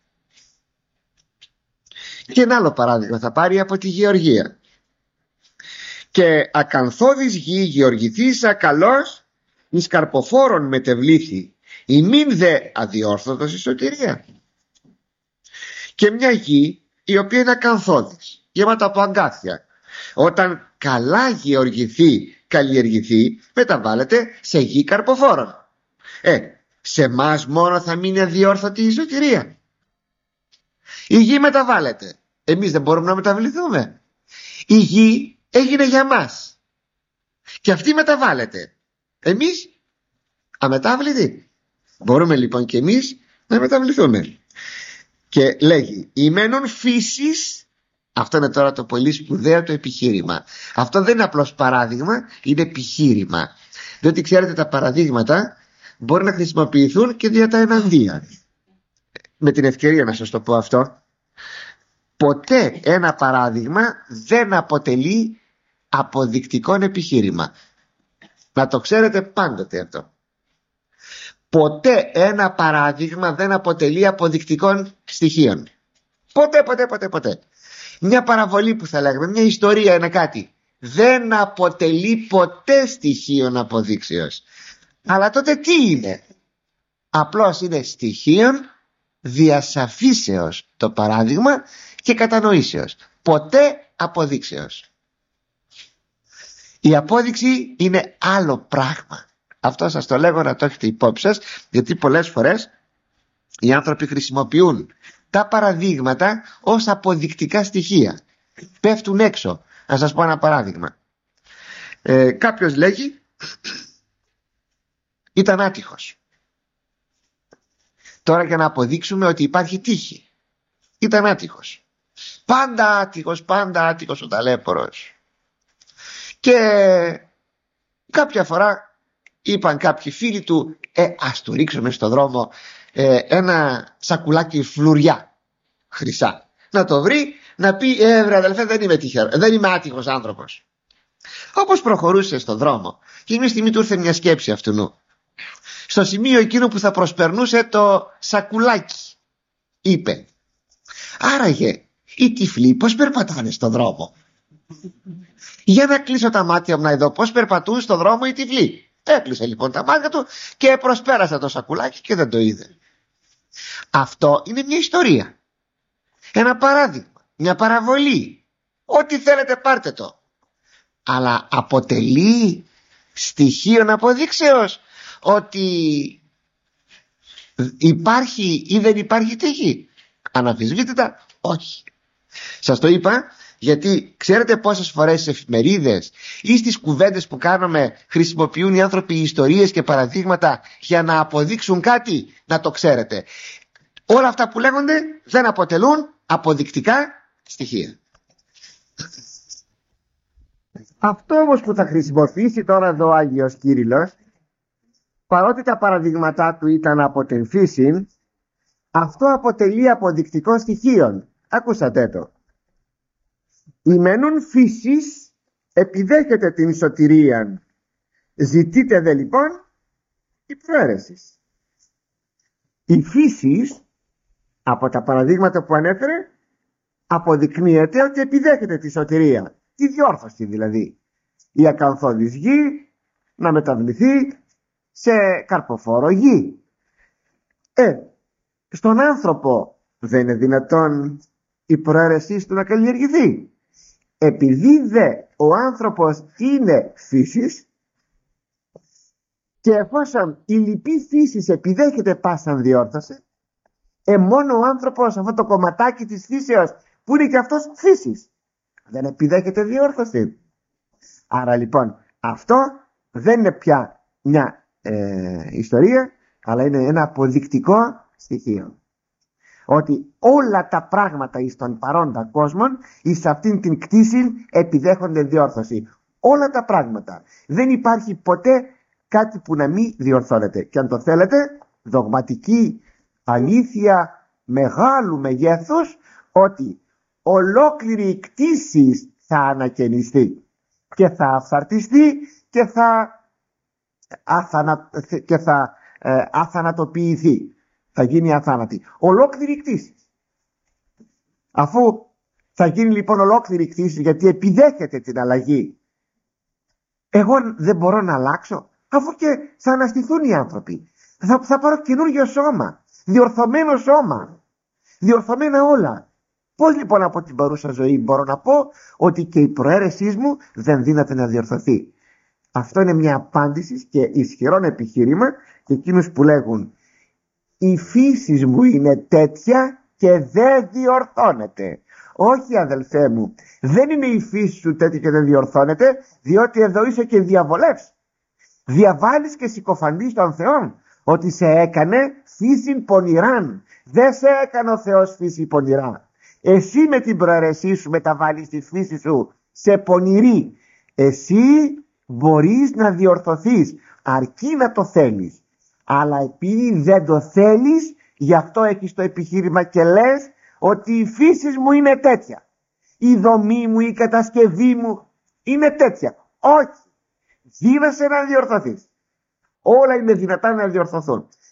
Και ένα άλλο παράδειγμα θα πάρει από τη γεωργία. Και ακανθώδης γη γεωργηθήσα καλώς, εις καρποφόρων μετεβλήθη, ημίν δε αδιόρθωτος η σωτηρία. Και μια γη η οποία είναι ακανθώδης, γεμάτα από αγκάθια, όταν καλά γεωργηθεί, καλλιεργηθεί, μεταβάλλεται σε γη καρποφόρων. Ε, σε εμάς μόνο θα μείνει αδιόρθωτη η σωτηρία? Η γη μεταβάλλεται, εμείς δεν μπορούμε να μεταβληθούμε? Η γη έγινε για μας και αυτή μεταβάλλεται, εμείς αμετάβλητοι? Μπορούμε λοιπόν και εμείς να μεταβληθούμε? Και λέγει ημένων φύσης. Αυτό είναι τώρα το πολύ σπουδαίο το επιχείρημα. Αυτό δεν είναι απλώς παράδειγμα, είναι επιχείρημα. Διότι ξέρετε, τα παραδείγματα μπορεί να χρησιμοποιηθούν και δια τα εναντία. Με την ευκαιρία να σας το πω αυτό, ποτέ ένα παράδειγμα δεν αποτελεί αποδεικτικό επιχείρημα. Να το ξέρετε πάντοτε αυτό. Ποτέ ένα παράδειγμα δεν αποτελεί αποδεικτικών στοιχείων. Ποτέ, ποτέ, ποτέ, ποτέ. Μια παραβολή που θα λέγαμε, μια ιστορία, ένα κάτι, δεν αποτελεί ποτέ στοιχείων αποδείξεως. Αλλά τότε τι είναι? Απλώς είναι στοιχείων διασαφήσεως το παράδειγμα και κατανοήσεως. Ποτέ αποδείξεως. Η απόδειξη είναι άλλο πράγμα. Αυτό σας το λέγω να το έχετε υπόψη σας, γιατί πολλές φορές οι άνθρωποι χρησιμοποιούν τα παραδείγματα ως αποδεικτικά στοιχεία. Πέφτουν έξω. Να σας πω ένα παράδειγμα. Ε, κάποιος λέγει ήταν άτυχος. Τώρα για να αποδείξουμε ότι υπάρχει τύχη. Ήταν άτυχος. Πάντα άτυχος, πάντα άτυχος ο ταλέπορος. Και κάποια φορά είπαν κάποιοι φίλοι του, ε, ας του ρίξουμε στο δρόμο ε, ένα σακουλάκι φλουριά χρυσά. Να το βρει, να πει, ε βρε αδελφέ, δεν είμαι τυχερό, δεν είμαι άτυχος άνθρωπος. Όπως προχωρούσε στο δρόμο και μια στιγμή του ήρθε μια σκέψη αυτού. Στο σημείο εκείνο που θα προσπερνούσε το σακουλάκι, είπε, άραγε οι τυφλοί πως περπατάνε στο δρόμο? Για να κλείσω τα μάτια μου να δω πως περπατούν στο δρόμο οι τυφλοί. Έκλεισε λοιπόν τα μάτια του και προσπέρασε το σακουλάκι και δεν το είδε. Αυτό είναι μια ιστορία, ένα παράδειγμα, μια παραβολή. Ό,τι θέλετε πάρτε το. Αλλά αποτελεί στοιχείο αποδείξεως ότι υπάρχει ή δεν υπάρχει τύχη? Αναμφισβήτητα όχι. Σας το είπα γιατί ξέρετε πόσες φορές στις εφημερίδες ή στις κουβέντες που κάνουμε χρησιμοποιούν οι άνθρωποι ιστορίες και παραδείγματα για να αποδείξουν κάτι? Να το ξέρετε. Όλα αυτά που λέγονται δεν αποτελούν αποδεικτικά στοιχεία. Αυτό όμως που θα χρησιμοποιήσει τώρα εδώ ο Άγιος Κύριλλος, παρότι τα παραδείγματά του ήταν από την φύση, αυτό αποτελεί αποδεικτικό στοιχείο. Ακούσατε το. Η μενούν φύσης επιδέχεται την σωτηρία. Ζητείτε δε λοιπόν η προαίρεση. Η φύσης από τα παραδείγματα που ανέφερε αποδεικνύεται ότι επιδέχεται τη σωτηρία. Τη διόρθωση δηλαδή. Η ακαθόδης γη να μεταβληθεί σε καρποφόρο γη. Ε, στον άνθρωπο δεν είναι δυνατόν η προαίρεσή του να καλλιεργηθεί? Επειδή δε ο άνθρωπος είναι φύσης και εφόσον η λυπή φύσης επιδέχεται πάσαν διόρθωση, ε, μόνο ο άνθρωπος, αυτό το κομματάκι της φύσεως που είναι και αυτός φύσης, δεν επιδέχεται διόρθωση. Άρα λοιπόν αυτό δεν είναι πια μια ε, ιστορία, αλλά είναι ένα αποδεικτικό στοιχείο. Ότι όλα τα πράγματα εις τον παρόντα κόσμον, εις αυτήν την κτήση επιδέχονται διόρθωση. Όλα τα πράγματα. Δεν υπάρχει ποτέ κάτι που να μην διορθώνεται. Και αν το θέλετε, δογματική αλήθεια μεγάλου μεγέθους, ότι ολόκληρη η κτήση θα ανακαινιστεί και θα αφθαρτιστεί και θα, αθανα, και θα ε, αθανατοποιηθεί. Θα γίνει αθάνατη. Ολόκληρη η κτήση. Αφού θα γίνει λοιπόν ολόκληρη η κτήση, γιατί επιδέχεται την αλλαγή, εγώ δεν μπορώ να αλλάξω, αφού και θα αναστηθούν οι άνθρωποι. Θα, θα πάρω καινούργιο σώμα, διορθωμένο σώμα, διορθωμένα όλα. Πώς λοιπόν από την παρούσα ζωή μπορώ να πω ότι και η προαίρεσή μου δεν δύναται να διορθωθεί? Αυτό είναι μια απάντηση και ισχυρό επιχείρημα και εκείνους που λέγουν η φύση μου είναι τέτοια και δεν διορθώνεται. Όχι αδελφέ μου, δεν είναι η φύση σου τέτοια και δεν διορθώνεται, διότι εδώ είσαι και διαβολεύς. Διαβάλεις και συκοφαντείς τον Θεό ότι σε έκανε φύση πονηράν. Δεν σε έκανε ο Θεός φύση πονηρά. Εσύ με την προαιρεσή σου μεταβάλεις τη φύση σου σε πονηρή. Εσύ μπορείς να διορθωθείς αρκεί να το θέλεις. Αλλά επειδή δεν το θέλεις, γι' αυτό έχεις το επιχείρημα και λες ότι η φύση μου είναι τέτοια. Η δομή μου, η κατασκευή μου είναι τέτοια. Όχι. Δύνασε να διορθωθείς. Όλα είναι δυνατά να διορθωθούν.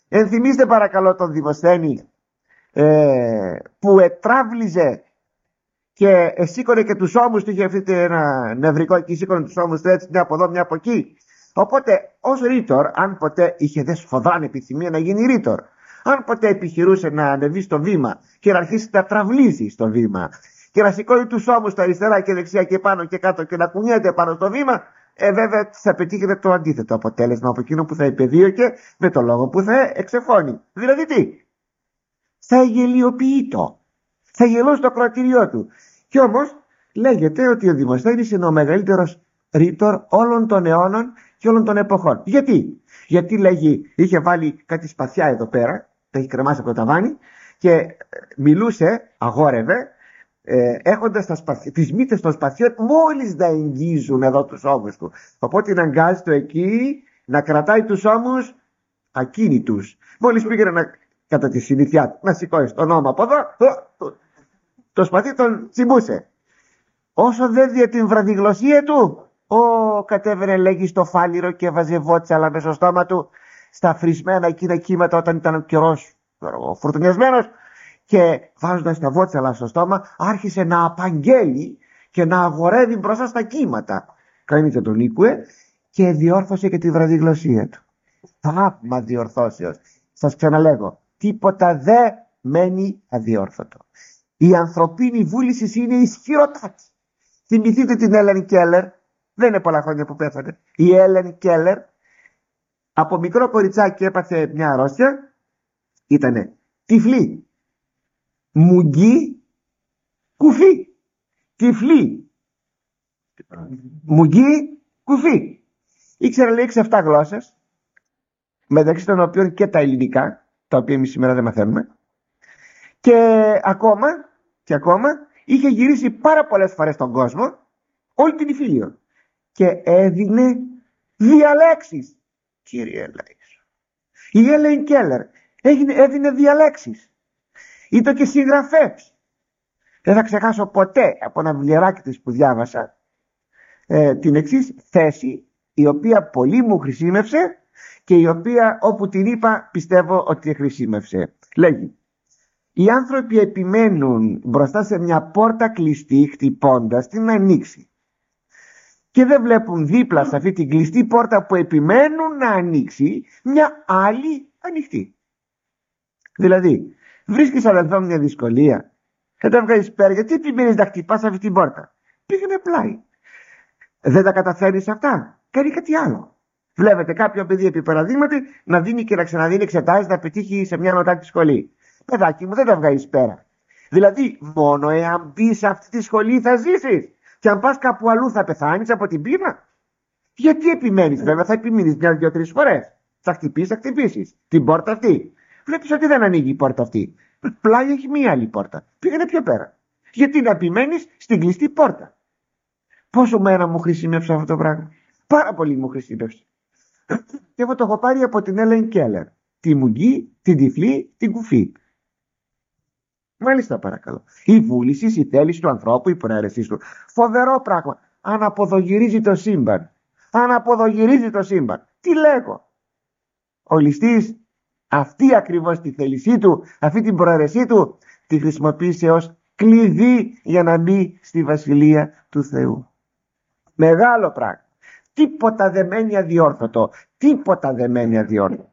Ενθυμίστε παρακαλώ τον Δημοσθένη ε, που ετράβλιζε και σήκωνε και τους ώμους του, είχε αυτή ένα νευρικό και σήκωνε τους ώμους του έτσι, μια από εδώ μια από εκεί. Οπότε ως ρήτορ, αν ποτέ είχε δε σφοδράν επιθυμία να γίνει ρήτορ, αν ποτέ επιχειρούσε να ανεβεί στο βήμα και να αρχίσει να τραυλίζει στο βήμα και να σηκώνει τους ώμους στα αριστερά και δεξιά και πάνω και κάτω και να κουνιέται πάνω στο βήμα, ε, βέβαια θα πετύχετε το αντίθετο αποτέλεσμα από εκείνο που θα υπεδίωκε με το λόγο που θα εξεφώνει. Δηλαδή τι? Θα γελιοποιείτο. Θα γελώσει το ακροατήριό του. Κι όμως λέγεται ότι ο Δημοσθένης είναι ο μεγαλύτερος ρήτορ όλων των αιώνων και όλων των εποχών. Γιατί? Γιατί λέγει, είχε βάλει κάτι σπαθιά εδώ πέρα, τα έχει κρεμάσει από το ταβάνι και μιλούσε, αγόρευε, ε, έχοντας τα σπαθιά, τις μύτες των σπαθιών μόλις να εγγίζουν εδώ τους ώμους του. Οπότε να αγκάζει το εκεί, να κρατάει τους ώμους ακίνητους. Μόλις πήγαινε να, κατά τη συνήθειά του, να σηκώσει τον ώμο από εδώ, το, το σπαθί τον τσιμπούσε. Όσο δεν δια την βραδιγλωσία του, ο κατέβαινε λέγει στο φάληρο και έβαζε βότσαλα μέσα στο στόμα του, στα φρισμένα εκείνα κύματα όταν ήταν ο καιρός φουρτουνιασμένος, και βάζοντας τα βότσαλα στο στόμα άρχισε να απαγγέλει και να αγορεύει μπροστά στα κύματα. Κανείς δεν τον ήκουε και διόρθωσε και τη βραδιγλωσία του. Θαύμα διορθώσεως. Σας ξαναλέγω, τίποτα δεν μένει αδιόρθωτο. Η ανθρωπίνη βούληση είναι ισχυροτάτη. Θυμηθείτε την Έλεν Κέλλερ, δεν είναι πολλά χρόνια που πέθανε. Η Έλεν Κέλλερ από μικρό κοριτσάκι έπαθε μια αρρώστια, ήτανε τυφλή, μουγγί, κουφί. Τυφλή, μουγγί, κουφί. Ήξερε λέει έξι εφτά γλώσσες, μεταξύ των οποίων και τα ελληνικά, τα οποία εμείς σήμερα δεν μαθαίνουμε. Και ακόμα, και ακόμα είχε γυρίσει πάρα πολλές φορές τον κόσμο, όλη την Ιφίλιο, και έδινε διαλέξεις. Κύριε Ελέης, η Έλεν Κέλλερ έδινε διαλέξεις. Ήταν και συγγραφέας. Δεν θα ξεχάσω ποτέ από ένα βιβλιαράκι της που διάβασα ε, την εξής θέση, η οποία πολύ μου χρησίμευσε και η οποία όπου την είπα πιστεύω ότι χρησίμευσε. Λέγει: οι άνθρωποι επιμένουν μπροστά σε μια πόρτα κλειστή, χτυπώντας την να ανοίξει, και δεν βλέπουν δίπλα σε αυτή την κλειστή πόρτα που επιμένουν να ανοίξει μια άλλη ανοιχτή. Δηλαδή, βρίσκεις αδελφέ μου μια δυσκολία, δεν τα βγάζεις πέρα, γιατί επιμένεις να χτυπάς αυτή την πόρτα? Πήγαινε πλάι. Δεν τα καταφέρεις αυτά, κάνει κάτι άλλο. Βλέπετε κάποιο παιδί επί παραδείγματι να δίνει και να ξαναδίνει εξετάσεις να πετύχει σε μια νοτάκτη σχολή. Παιδάκι μου, δεν τα βγάζεις πέρα. Δηλαδή, μόνο εάν μπεις σε αυτή τη σχολή θα ζήσεις. Και αν πας κάπου αλλού θα πεθάνεις από την πείνα. Γιατί επιμένεις? Βέβαια θα επιμείνεις μια, δυο, τρεις φορές. Θα χτυπήσεις, θα χτυπήσεις την πόρτα αυτή. Βλέπεις ότι δεν ανοίγει η πόρτα αυτή. Πλάι έχει μία άλλη πόρτα. Πήγαινε πιο πέρα. Γιατί να επιμένεις στην κλειστή πόρτα? Πόσο μέρα μου χρησιμεύσε αυτό το πράγμα? Πάρα πολύ μου χρησιμεύσε. Και εγώ το έχω πάρει από την Έλεν Κέλλερ. Τη μουγγί, την τυφλή, την κουφή. Μάλιστα, παρακαλώ. Η βούληση, η θέληση του ανθρώπου, η προαίρεσή του. Φοβερό πράγμα. Αναποδογυρίζει το σύμπαν. Αναποδογυρίζει το σύμπαν. Τι λέγω? Ο ληστής αυτή ακριβώς τη θέλησή του, αυτή την προαίρεσή του, τη χρησιμοποίησε ως κλειδί για να μπει στη βασιλεία του Θεού. Μεγάλο πράγμα. Τίποτα δεν μένει αδιόρθωτο. Τίποτα δεν μένει αδιόρθωτο.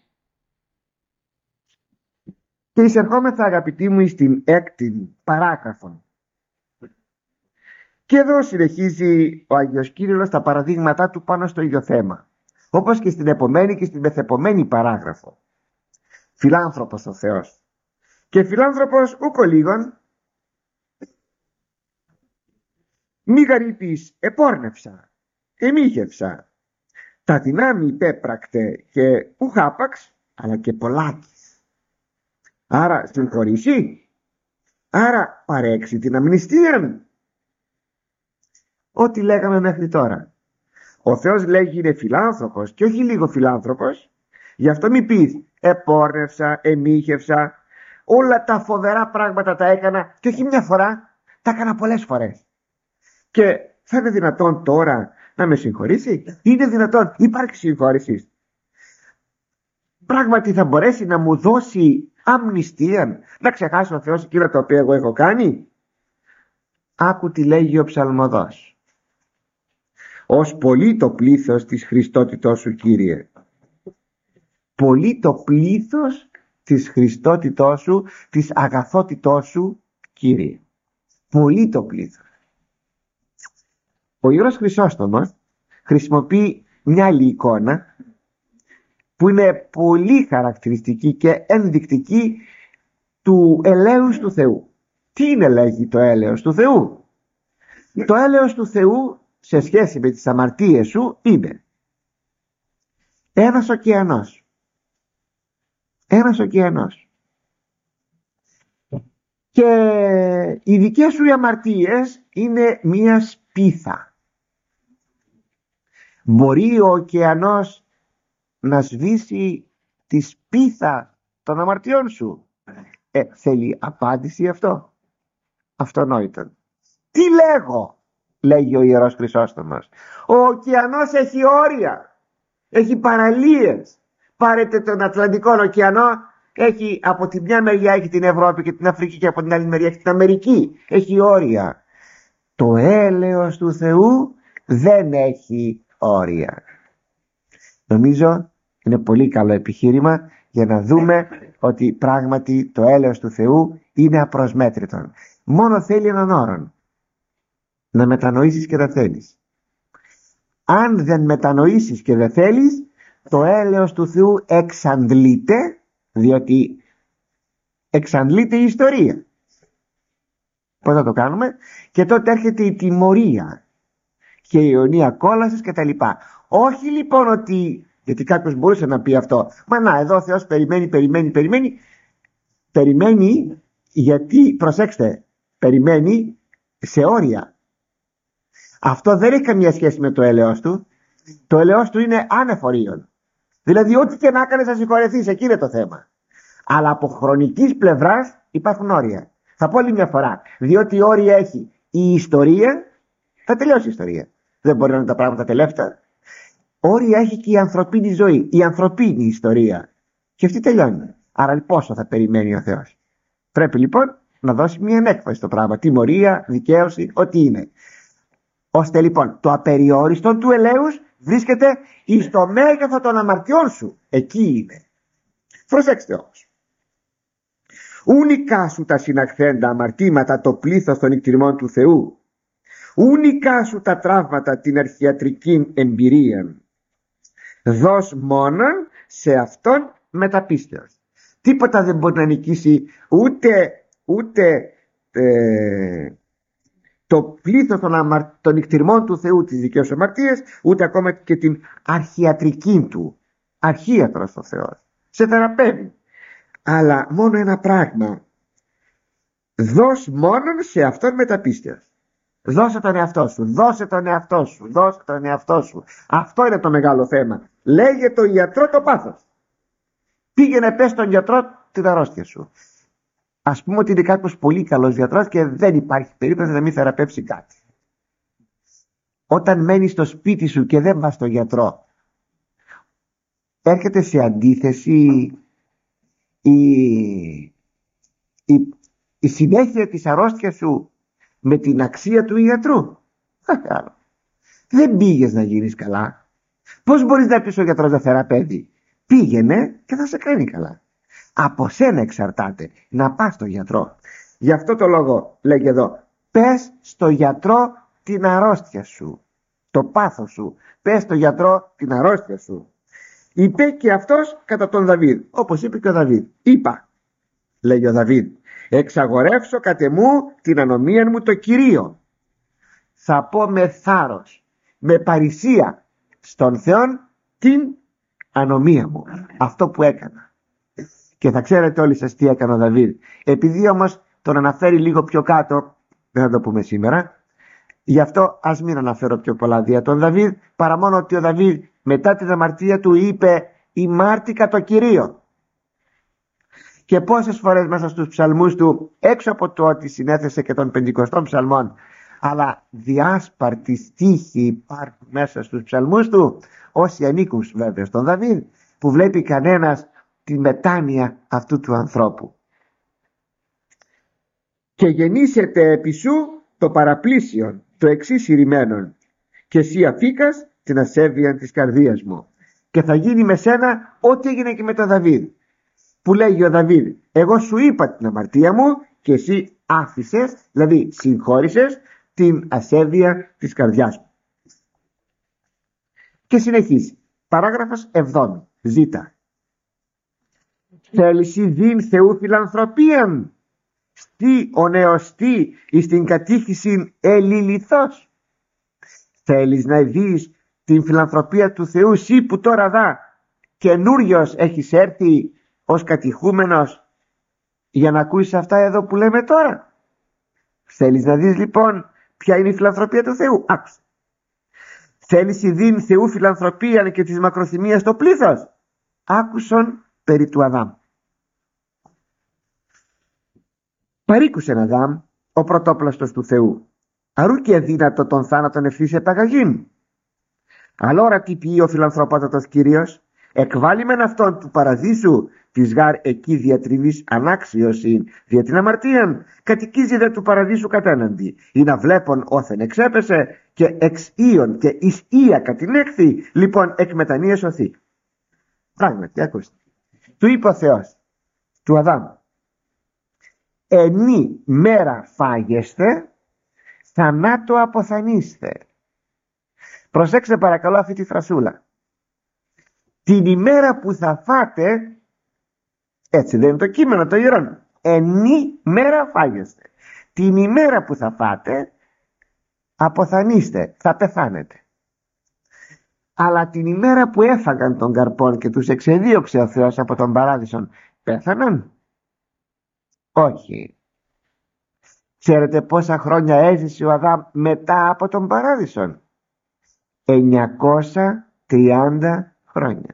Και εισερχόμεθα, αγαπητοί μου, στην έκτη παράγραφο. Και εδώ συνεχίζει ο Άγιος Κύριλλος τα παραδείγματά του πάνω στο ίδιο θέμα, όπως και στην επομένη και στην μεθεπομένη παράγραφο. Φιλάνθρωπος ο Θεός. Και φιλάνθρωπος ούκο λίγον, μη γαρύπης επόρνευσα, εμίχευσα, τα δυνάμει υπέπρακτε και ουχάπαξ, αλλά και πολλάκις. Άρα συγχωρήσει, άρα παρέξει την αμνηστία. Ό,τι λέγαμε μέχρι τώρα. Ο Θεός λέγει είναι φιλάνθρωπος και όχι λίγο φιλάνθρωπος. Γι' αυτό μη πεις επόρνευσα, εμίχευσα, όλα τα φοβερά πράγματα τα έκανα και όχι μια φορά, τα έκανα πολλές φορές. Και θα είναι δυνατόν τώρα να με συγχωρήσει? Είναι δυνατόν? Υπάρχει συγχώρηση? πράγματι θα μπορέσει να μου δώσει αμνηστία, να ξεχάσει ο Θεός εκείνα τα οποία εγώ έχω κάνει? Άκου τι λέγει ο ψαλμοδός: ως πολύ το πλήθος της Χριστότητός σου, Κύριε. Πολύ το πλήθος της Χριστότητός σου, της αγαθότητός σου, Κύριε. Πολύ το πλήθος. Ο Ιερός Χρυσόστομος χρησιμοποιεί μια άλλη εικόνα που είναι πολύ χαρακτηριστική και ενδεικτική του ελέους του Θεού. Τι είναι, λέγει, το έλεος του Θεού? Το έλεος του Θεού σε σχέση με τις αμαρτίες σου είναι ένας ωκεανός. Ένας ωκεανός. Και οι δικές σου αμαρτίες είναι μία σπίθα. Μπορεί ο ωκεανός να σβήσει τη σπίθα των αμαρτιών σου? Ε, θέλει απάντηση αυτό? Αυτονόητον. Τι λέγω, λέγει ο Ιερός Χρυσόστομος. Ο ωκεανός έχει όρια, έχει παραλίες. Πάρετε τον Ατλαντικό ωκεανό, έχει από τη μια μεριά έχει την Ευρώπη και την Αφρική και από την άλλη μεριά έχει την Αμερική. Έχει όρια. Το έλεος του Θεού δεν έχει όρια. Νομίζω είναι πολύ καλό επιχείρημα για να δούμε ότι πράγματι το έλεος του Θεού είναι απροσμέτρητο. Μόνο θέλει έναν όρο: να μετανοήσεις και δεν θέλεις. Αν δεν μετανοήσεις και δεν θέλεις, το έλεος του Θεού εξαντλείται, διότι εξαντλείται η ιστορία. Πώς θα το κάνουμε? Και τότε έρχεται η τιμωρία και η αιωνία κόλασης και τα λοιπά. Όχι λοιπόν ότι, γιατί κάποιος μπορούσε να πει αυτό, μα να, εδώ ο Θεός περιμένει, περιμένει, περιμένει. Περιμένει γιατί, προσέξτε, περιμένει σε όρια. Αυτό δεν έχει καμία σχέση με το έλεος του. Το έλεος του είναι άνευ ορίων. Δηλαδή ό,τι και να κάνεις θα συγχωρεθείς, εκεί είναι το θέμα. Αλλά από χρονικής πλευράς υπάρχουν όρια. Θα πω άλλη μια φορά, διότι όρια έχει η ιστορία, θα τελειώσει η ιστορία. Δεν μπορεί να είναι τα πράγματα τελευταία. Όρια έχει και η ανθρωπίνη ζωή, η ανθρωπίνη ιστορία. Και αυτή τελειώνει. Άρα πόσο θα περιμένει ο Θεός? Πρέπει λοιπόν να δώσει μια έκφραση στο πράγμα. Τιμωρία, δικαίωση, ό,τι είναι. Ώστε λοιπόν το απεριόριστο του ελέους βρίσκεται εις το μέγεθο των αμαρτιών σου. Εκεί είναι. Προσέξτε όμως. Ούνικα σου τα συναχθέντα αμαρτήματα το πλήθος των εκτιμών του Θεού. Ούνικα σου τα τραύματα την αρχιατρική εμπειρία. Δώσ' μόνον σε αυτόν μεταπίστεως. Τίποτα δεν μπορεί να νικήσει ούτε, ούτε ε, το πλήθος των, αμαρ... των εκτιμών του Θεού, τις δικές σου αμαρτίες, ούτε ακόμα και την αρχιατρική του. Αρχίατρος ο Θεός. Σε θεραπεύει. Αλλά μόνο ένα πράγμα. Δώσ' μόνον σε αυτόν μεταπίστεως. Δώσε τον εαυτό σου, δώσε τον εαυτό σου, δώσε τον εαυτό σου. Αυτό είναι το μεγάλο θέμα. Λέγε το γιατρό το πάθος. Πήγαινε πες στον γιατρό την αρρώστια σου. Ας πούμε ότι είναι κάποιος πολύ καλός γιατρός και δεν υπάρχει περίπτωση να μην θεραπεύσει κάτι. Όταν μένεις στο σπίτι σου και δεν πας στον γιατρό, έρχεται σε αντίθεση η, η, η συνέχεια της αρρώστιας σου με την αξία του ιατρού. Δεν πήγες να γίνεις καλά. Πώς μπορείς να πεις ο γιατρός να θεραπεύει? Πήγαινε και θα σε κάνει καλά. Από σένα εξαρτάται να πας στον γιατρό. Γι' αυτό το λόγο λέγει εδώ, πες στο γιατρό την αρρώστια σου, το πάθος σου. Πες στο γιατρό την αρρώστια σου. Είπε και αυτός κατά τον Δαβίδ, όπως είπε και ο Δαβίδ. Είπα, λέγει ο Δαβίδ, εξαγορεύσω κατ' εμού την ανομία μου το Κυρίο. Θα πω με θάρρος, με παρησία στον Θεόν την ανομία μου. Αυτό που έκανα. Και θα ξέρετε όλοι σας τι έκανε ο Δαβίδ. Επειδή όμως τον αναφέρει λίγο πιο κάτω, δεν θα το πούμε σήμερα, γι' αυτό ας μην αναφέρω πιο πολλά δια τον Δαβίδ, παρά μόνο ότι ο Δαβίδ μετά την αμαρτία του είπε «ημάρτηκα το Κυρίο». Και πόσες φορές μέσα στους ψαλμούς του, έξω από το ότι συνέθεσε και των πεντηκοστών ψαλμών, αλλά διάσπαρτοι στίχοι υπάρχουν μέσα στους ψαλμούς του, όσοι ανήκουν βέβαια στον Δαβίδ, που βλέπει κανένας τη μετάνοια αυτού του ανθρώπου. Και γεννήσεται επί σου το παραπλήσιον, το εξής ηρημένον, και εσύ αφήκας την ασέβεια της καρδίας μου. Και θα γίνει με σένα ό,τι έγινε και με τον Δαβίδ, που λέγει ο Δαβίδ, εγώ σου είπα την αμαρτία μου και εσύ άφησες, δηλαδή συγχώρησες την ασέβεια της καρδιάς μου. Και συνεχίζει, παράγραφος εβδόμη, ζήτα. Θέληση δίν Θεού φιλανθρωπίαν, στή ο νεοστή εις την κατήχηση ελιληθός. Θέλεις να δεις την φιλανθρωπία του Θεού, εσύ που τώρα δά καινούριος έχεις έρθει ως κατηχούμενος, για να ακούσεις αυτά εδώ που λέμε τώρα? Θέλεις να δεις λοιπόν ποια είναι η φιλανθρωπία του Θεού? Άκουσε. Θέλεις η δίν Θεού φιλανθρωπία και της μακροθυμίας στο πλήθος? Άκουσον περί του Αδάμ. Παρήκουσεν Αδάμ ο πρωτόπλαστος του Θεού, αρού και αδύνατο τον θάνατον ευθύς επαγαγήν. Αλόρα τι ποιεί ο φιλανθρωπότατος Κύριος, εκβάλημεν αυτόν του παραδείσου, της γάρ εκεί διατριβής ανάξιωσιν δια την αμαρτίαν, κατοικίζει δε του παραδείσου κατέναντι, ή να βλέπον όθεν εξέπεσε και εξ ίων και εις ία κατηνέχθη, λοιπόν εκ μετανοίας σωθεί. Πράγματι, ακούστε. Του είπε ο Θεός, του Αδάμ, ενή μέρα φάγεστε, θανάτω αποθανείστε. Προσέξτε παρακαλώ αυτή τη φρασούλα. Την ημέρα που θα φάτε, έτσι δεν είναι το κείμενο το ιερόν, ενή μέρα φάγεστε. Την ημέρα που θα φάτε, αποθανείστε, θα πεθάνετε. Αλλά την ημέρα που έφαγαν τον καρπόν και τους εξεδίωξε ο Θεός από τον παράδεισον, πέθαναν? Όχι. Ξέρετε πόσα χρόνια έζησε ο Αδάμ μετά από τον παράδεισον? εννιακόσια τριάντα χρόνια.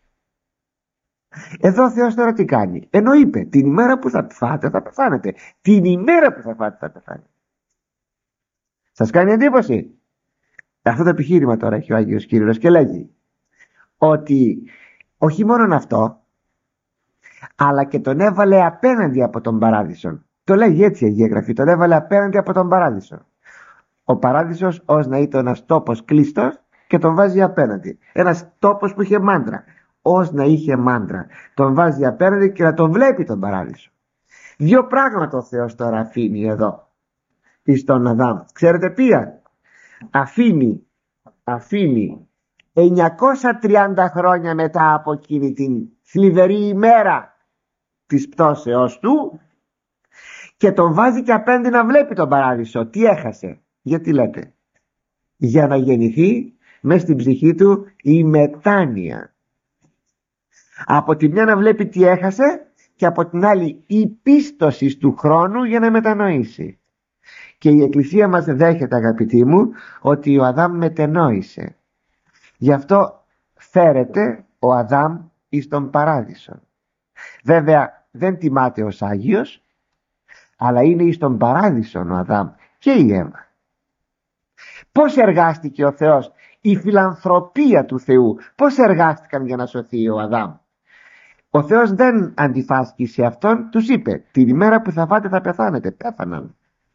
Εδώ ο Θεός τώρα τι κάνει? Ενώ είπε την ημέρα που θα φάτε θα πεθάνετε. Την ημέρα που θα φάτε θα πεθάνετε. Σας κάνει εντύπωση? Αυτό το επιχείρημα τώρα έχει ο Άγιος Κύριος και λέγει ότι όχι μόνον αυτό, αλλά και τον έβαλε απέναντι από τον παράδεισον. Το λέγει έτσι η Αγία Γραφή, τον έβαλε απέναντι από τον παράδεισο. Ο παράδεισος ως να ήταν ένας τόπος κλειστός και τον βάζει απέναντι. Ένας τόπος που είχε μάντρα, ως να είχε μάντρα. Τον βάζει απέναντι και να τον βλέπει τον παράδεισο. Δύο πράγματα ο Θεός τώρα αφήνει εδώ εις τον Αδάμ. Ξέρετε ποια? Αφήνει, αφήνει εννιακόσια τριάντα χρόνια μετά από εκείνη την θλιβερή ημέρα της πτώσεως του και τον βάζει και απέναντι να βλέπει τον παράδεισο. Τι έχασε? Γιατί λέτε? Για να γεννηθεί μες στην ψυχή του η μετάνοια. Από τη μια να βλέπει τι έχασε και από την άλλη η πίστοση του χρόνου για να μετανοήσει. Και η Εκκλησία μας δέχεται, αγαπητοί μου, ότι ο Αδάμ μετενόησε. Γι' αυτό φέρεται ο Αδάμ εις τον παράδεισο. Βέβαια δεν τιμάται ως Άγιος, αλλά είναι εις τον παράδεισο ο Αδάμ και η Εύα. Πώς εργάστηκε ο Θεός? Η φιλανθρωπία του Θεού. Πώς εργάστηκαν για να σωθεί ο Αδάμ? Ο Θεός δεν αντιφάσκει σε αυτόν, τους είπε την ημέρα που θα φάτε θα πεθάνετε. Πέθαναν.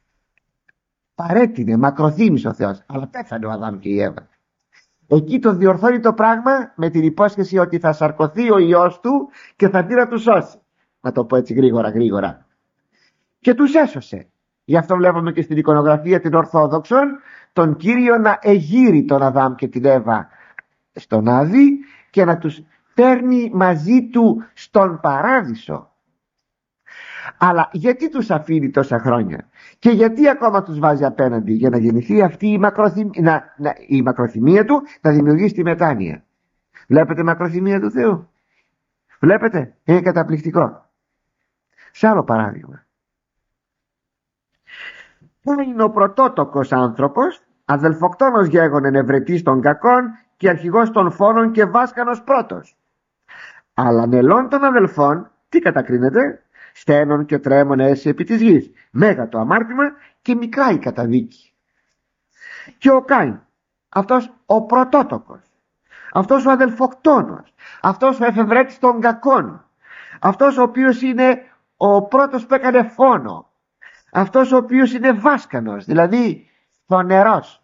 Παρέτεινε, μακροθύμησε ο Θεός, αλλά πέθανε ο Αδάμ και η Εύα. Εκεί το διορθώνει το πράγμα με την υπόσχεση ότι θα σαρκωθεί ο Υιός του και θα πει να τους σώσει. Να το πω έτσι γρήγορα γρήγορα. Και τους έσωσε. Γι' αυτό βλέπουμε και στην εικονογραφία την Ορθόδοξον τον Κύριο να εγείρει τον Αδάμ και την Εύα στον Άδη και να τους παίρνει μαζί του στον παράδεισο. Αλλά γιατί τους αφήνει τόσα χρόνια και γιατί ακόμα τους βάζει απέναντι? Για να γεννηθεί αυτή η, μακροθυμ... να, να, η μακροθυμία του, να δημιουργήσει τη μετάνοια. Βλέπετε μακροθυμία του Θεού? Βλέπετε? Είναι καταπληκτικό. Σε άλλο παράδειγμα. Είναι ο πρωτότοκος άνθρωπος, αδελφοκτόνος γέγονεν ευρετής των κακών και αρχηγός των φόνων και βάσκανος πρώτος. Αλλά νελών των αδελφών τι κατακρίνεται? Στένων και τρέμων έσυ επί της γης, μέγα το αμάρτημα και μικρά η καταδίκη. Και ο Κάιν, αυτός ο πρωτότοκος, αυτός ο αδελφοκτόνος, αυτός ο εφευρέτης των κακών, αυτός ο οποίος είναι ο πρώτος που έκανε φόνο, αυτός ο οποίος είναι βάσκανος, δηλαδή φωνερός,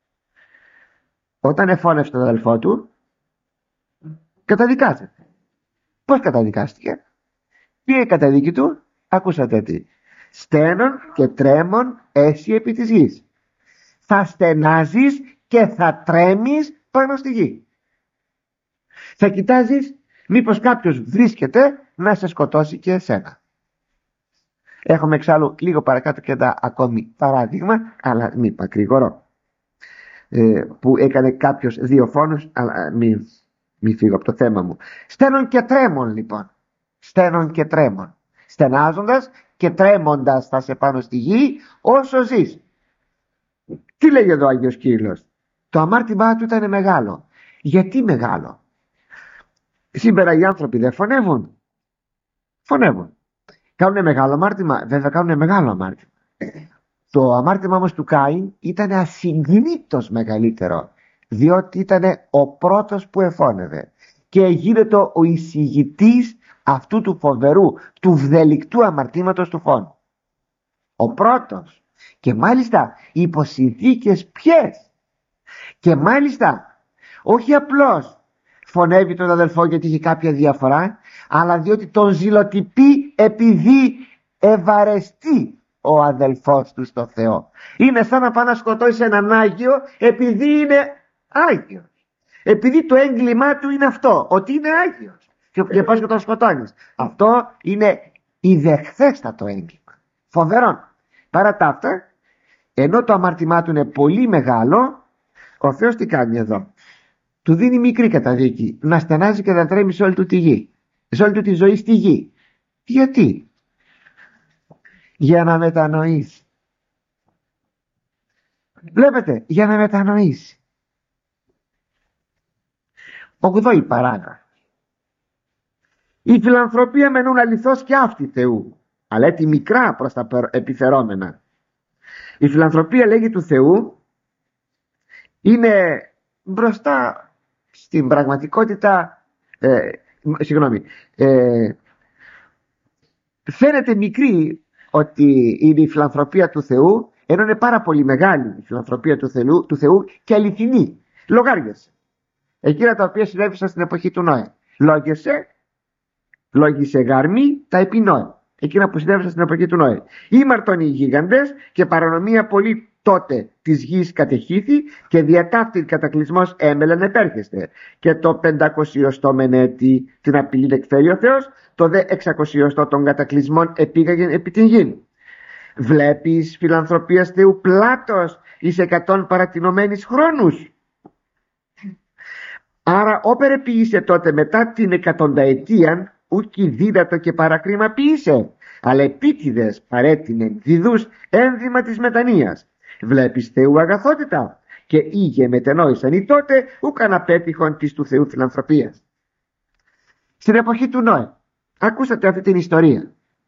όταν εφώνευσε τον αδελφό του, καταδικάζεται. Πώς καταδικάστηκε? Ποια η καταδίκη του? Ακούσατε τι? Στένον και τρέμον εσύ επί της γης. Θα στενάζεις και θα τρέμεις πάνω στη γη. Θα κοιτάζεις μήπως κάποιος βρίσκεται να σε σκοτώσει και εσένα. Έχουμε εξάλλου λίγο παρακάτω και ένα ακόμη παράδειγμα, αλλά μη πακρηγορώ, ε, που έκανε κάποιος δύο φόνους, αλλά μη, μη φύγω από το θέμα μου. Στένον και τρέμον λοιπόν. Στένον και τρέμον. Στενάζοντας και τρέμοντας θα σε πάνω στη γη όσο ζεις. Τι λέγει εδώ ο Άγιος Κύριλλος? Το αμάρτημά του ήταν μεγάλο. Γιατί μεγάλο? Σήμερα οι άνθρωποι δεν φωνεύουν? Φωνεύουν. Κάνουν μεγάλο αμάρτημα? Βέβαια κάνουν μεγάλο αμάρτημα. Το αμάρτημα όμως του Κάιν ήταν ασυγκρίτως μεγαλύτερο, διότι ήταν ο πρώτος που εφώνευε και γίνεται ο εισηγητής αυτού του φοβερού, του βδελικτού αμαρτήματος του φόνου. Ο πρώτος. Και μάλιστα υπό συνθήκες ποιες? Και μάλιστα όχι απλώς φωνεύει τον αδελφό γιατί είχε κάποια διαφορά, αλλά διότι τον ζηλοτυπεί επειδή ευαρεστεί ο αδελφός του στο Θεό. Είναι σαν να πάει να σκοτώσει έναν Άγιο επειδή είναι Άγιος. Επειδή το έγκλημά του είναι αυτό, ότι είναι Άγιος. Και πας και τον σκοτώνεις. Αυτό είναι ιδεχθέστατο έγκλημα. Φοβερό. Παρά τα αυτά, ενώ το αμάρτημά του είναι πολύ μεγάλο, ο Θεός τι κάνει εδώ? Του δίνει μικρή καταδίκη, να στενάζει και να τρέμει σε όλη του τη γη, σε όλη του τη ζωή στη γη. Γιατί? Για να μετανοήσει. Βλέπετε, για να μετανοήσει. Ογδόη παράγραφος. Η φιλανθρωπία μενούν αληθώς και αυτή Θεού, αλλά έτσι μικρά προς τα επιφερόμενα. Η φιλανθρωπία, λέγει, του Θεού είναι μπροστά στην πραγματικότητα, ε, συγγνώμη, ε, φαίνεται μικρή ότι είναι η φιλανθρωπία του Θεού, ενώ είναι πάρα πολύ μεγάλη η φιλανθρωπία του Θεού, του Θεού και αληθινή. Λογάριασε εκείνα τα οποία συνέβησαν στην εποχή του Νόε. Λόγισε, λόγισε γαρμή τα επί Νόε, εκείνα που συνέβησαν στην εποχή του Νόε. Ήμαρτον οι γίγαντες και παρανομία πολύ τότε της γης κατεχήθη και διατάφτη κατακλυσμός έμελεν επέρχεστε. Και το πεντακοσιοστό μενέτη την απειλή εκφέρει ο Θεός, το δε εξακοσιοστό των κατακλυσμών επήγαγεν επί την γη. Βλέπεις φιλανθρωπίας Θεού πλάτος εις εκατόν παρατηνωμένης χρόνους. Άρα όπερε ποιήσε τότε μετά την εκατονταετίαν, ούκι δίδατο και παρακρίμα ποιήσε, αλλά επίτηδες παρέτεινε διδούς ένδυμα της μετανοίας. Βλέπεις Θεού αγαθότητα, και ήγε μετενόησαν οι τότε ούκαν απέτυχον της του Θεού φιλανθρωπίας. Στην εποχή του Νόε, ακούσατε αυτή την ιστορία.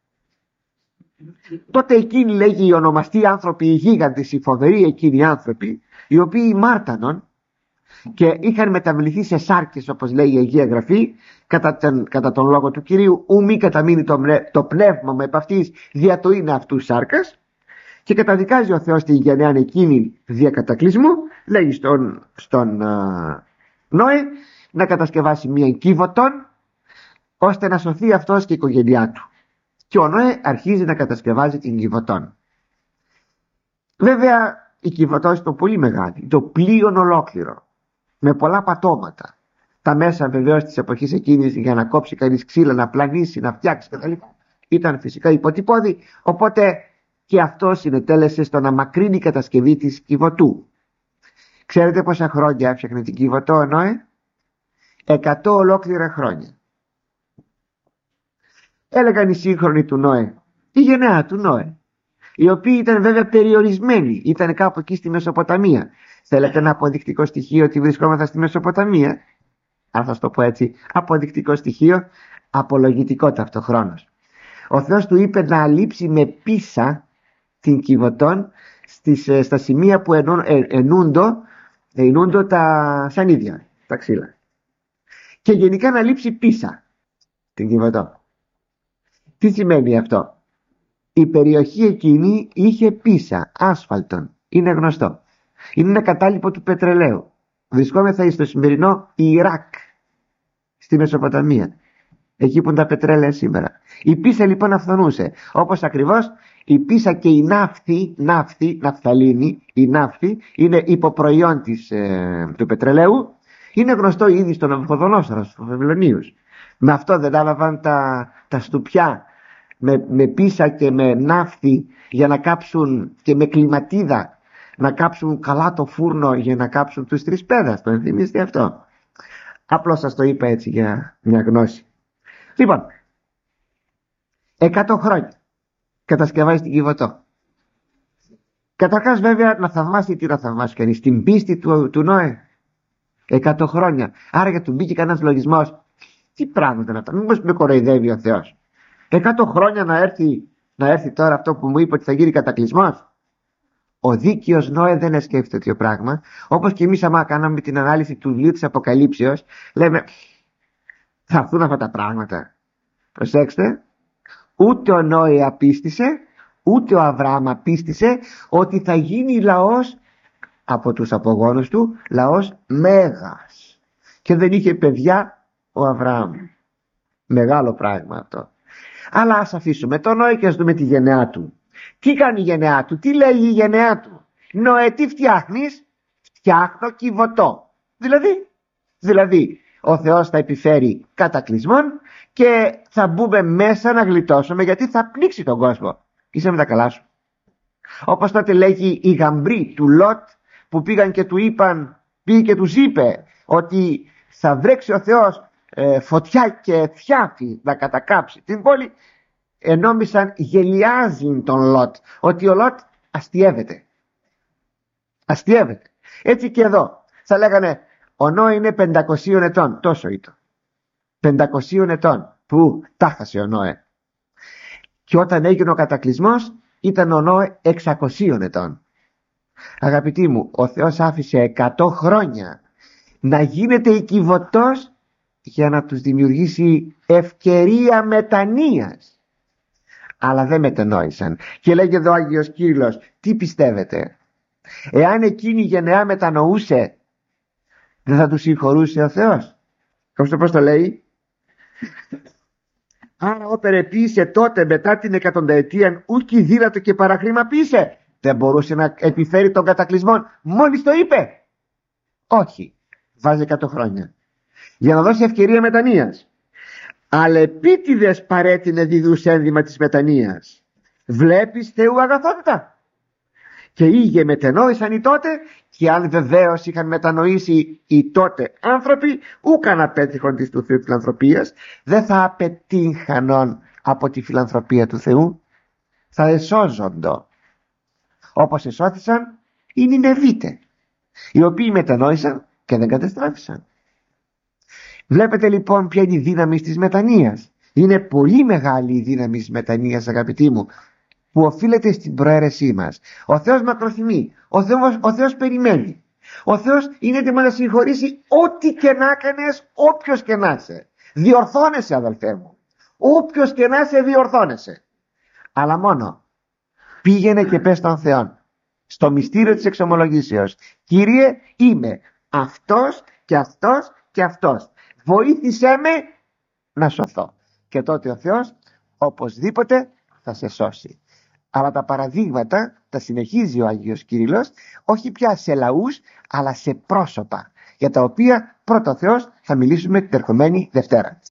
Τότε εκείνοι, λέγει, οι ονομαστοί άνθρωποι, οι γίγαντες, οι φοβεροί εκείνοι άνθρωποι, οι οποίοι μάρτανον και είχαν μεταβληθεί σε σάρκες, όπως λέει η Αγία Γραφή, κατά τον, κατά τον λόγο του Κυρίου, ου μη καταμείνει το, το πνεύμα με επ' αυτής δια το είναι αυτού σάρκας. Και καταδικάζει ο Θεός την γενεά εκείνη δια κατακλυσμού, λέει στον, στον α, Νόε να κατασκευάσει μία κύβωτον, ώστε να σωθεί αυτός και η οικογένειά του. Και ο Νόε αρχίζει να κατασκευάζει την κύβωτον. Βέβαια η κύβωτον είναι το πολύ μεγάλη, το πλοίο ολόκληρο, με πολλά πατώματα. Τα μέσα βεβαίως της εποχής εκείνης για να κόψει κανείς ξύλα, να πλανήσει, να φτιάξει κτλ. Ήταν φυσικά υποτυπώδη, οπότε και αυτό συνετέλεσε στο να μακρύνει η κατασκευή της κυβωτού. Ξέρετε πόσα χρόνια έφτιαχνε την κυβωτό ο Νόε? Εκατό ολόκληρα χρόνια. Έλεγαν οι σύγχρονοι του Νόε, η γενναία του Νόε, οι οποίοι ήταν βέβαια περιορισμένοι, ήταν κάπου εκεί στη Μεσοποταμία. Θέλετε ένα αποδεικτικό στοιχείο ότι βρισκόμαστε στη Μεσοποταμία? Αν θα το πω έτσι, αποδεικτικό στοιχείο, απολογητικό ταυτοχρόνως. Ο Θεός του είπε να αλείψει με πίσα την κυβωτών στις, στα σημεία που ενούν, ε, ενούντο, ενούντο τα σανίδια, τα ξύλα. Και γενικά να λείψει πίσα την κυβωτό. Τι σημαίνει αυτό? Η περιοχή εκείνη είχε πίσα, άσφαλτον. Είναι γνωστό. Είναι ένα κατάλοιπο του πετρελαίου. Βρισκόμεθα στο σημερινό Ιράκ, στη Μεσοποταμία. Εκεί που είναι τα πετρέλαια σήμερα. Η πίσα λοιπόν αυθονούσε. Όπως ακριβώς η πίσα και η ναύθη, ναύθη, ναφθαλίνη, η ναύθη είναι υποπροϊόν της, ε, του πετρελαίου. Είναι γνωστό ήδη στον Ναβουχοδονόσορο, στους Βαβυλωνίους. Με αυτό δεν άλαβαν τα, τα στουπιά με, με πίσα και με ναύθη για να κάψουν, και με κλιματίδα να κάψουν καλά το φούρνο για να κάψουν τους τρισπέδας. Το ενθυμίστε αυτό? Απλώς σας το είπα έτσι για μια γνώση. Λοιπόν, εκατό χρόνια κατασκευάζει την Κιβωτό. Καταρχάς βέβαια να θαυμάσει, τι να θαυμάσει κανείς, την πίστη του, του Νόε. Εκατό χρόνια. Άρα για του μπήκε κανένας λογισμός. Τι πράγματα είναι αυτά? Μήπως με κοροϊδεύει ο Θεός? Εκατό χρόνια να έρθει, να έρθει τώρα αυτό που μου είπε ότι θα γίνει κατακλυσμός? Ο δίκαιος Νόε δεν σκέφτεται τέτοιο πράγμα. Όπως και εμείς άμα κάναμε την ανάλυση του βιβλίου της Αποκαλύψεως, λέμε θα έρθουν αυτά τα πράγματα. Προσέξτε, ούτε ο Νόε απίστησε, ούτε ο Αβραάμ απίστησε ότι θα γίνει λαός από τους απογόνους του, λαός μέγας. Και δεν είχε παιδιά ο Αβραάμ. Μεγάλο πράγμα αυτό. Αλλά ας αφήσουμε τον Νόε και ας δούμε τη γενεά του. Τι κάνει η γενεά του? Τι λέει η γενεά του? Νόε, τι φτιάχνεις? Φτιάχνω Κιβωτό. Δηλαδή, δηλαδή ο Θεός θα επιφέρει κατακλυσμόν και θα μπούμε μέσα να γλιτώσουμε, γιατί θα πνίξει τον κόσμο. Είσαι με τα καλά σου? Όπως τότε λέγει οι γαμπροί του Λότ που πήγαν και του είπαν, πήγε και τους είπε ότι θα βρέξει ο Θεός ε, φωτιά και θιάφη να κατακάψει την πόλη. Ενόμισαν γελιάζει τον Λότ, ότι ο Λότ αστιεύεται. Αστιεύεται. Έτσι και εδώ θα λέγανε ο Νόε είναι πεντακοσίων ετών. Τόσο ήταν. πεντακοσίων ετών που τάχασε ο Νόε. Και όταν έγινε ο κατακλυσμός ήταν ο Νόε εξακοσίων ετών. Αγαπητοί μου, ο Θεός άφησε εκατό χρόνια να γίνεται η Κιβωτός για να τους δημιουργήσει ευκαιρία μετανοίας. Αλλά δεν μετανόησαν. Και λέγει εδώ ο Άγιος Κύριλλος, τι πιστεύετε? Εάν εκείνη η γενεά μετανοούσε, δεν θα τους συγχωρούσε ο Θεός? Όπως πώς το λέει? Άρα όπερ επίησε τότε μετά την εκατονταετία ούκη δύνατο και παραχρημαπίησε. Δεν μπορούσε να επιφέρει τον κατακλυσμό μόλις το είπε? Όχι. Βάζει εκατό χρόνια για να δώσει ευκαιρία μετανοίας. Αλλά επίτηδες παρέτεινε διδούς ένδυμα της μετανοίας. Βλέπεις Θεού αγαθότητα? Και ήγε μετενόησαν οι τότε, και αν βεβαίως είχαν μετανοήσει οι τότε άνθρωποι, ούκαν απέτυχον της του Θεού φιλανθρωπίας, δεν θα απετύχανον από τη φιλανθρωπία του Θεού, θα εσώζοντο. Όπως εσώθησαν οι Νινεβίτε, οι οποίοι μετανόησαν και δεν κατεστράφησαν. Βλέπετε λοιπόν ποια είναι η δύναμη της μετανοίας. Είναι πολύ μεγάλη η δύναμη της μετανοίας, αγαπητοί μου, που οφείλεται στην προαίρεσή μας. Ο Θεός μακροθυμεί, ο Θεός, ο Θεός περιμένει. Ο Θεός είναι έτοιμος να συγχωρήσει ό,τι και να κάνεις, όποιος και να είσαι. Διορθώνεσαι, αδελφέ μου. Όποιος και να είσαι, διορθώνεσαι. Αλλά μόνο πήγαινε και πες στον Θεό, στο μυστήριο της εξομολογήσεως, Κύριε, είμαι αυτός και αυτός και αυτός. Βοήθησέ με να σωθώ. Και τότε ο Θεός οπωσδήποτε θα σε σώσει. Αλλά τα παραδείγματα τα συνεχίζει ο Άγιος Κύριλλος, όχι πια σε λαούς, αλλά σε πρόσωπα, για τα οποία πρώτο Θεός θα μιλήσουμε την ερχομένη Δευτέρα.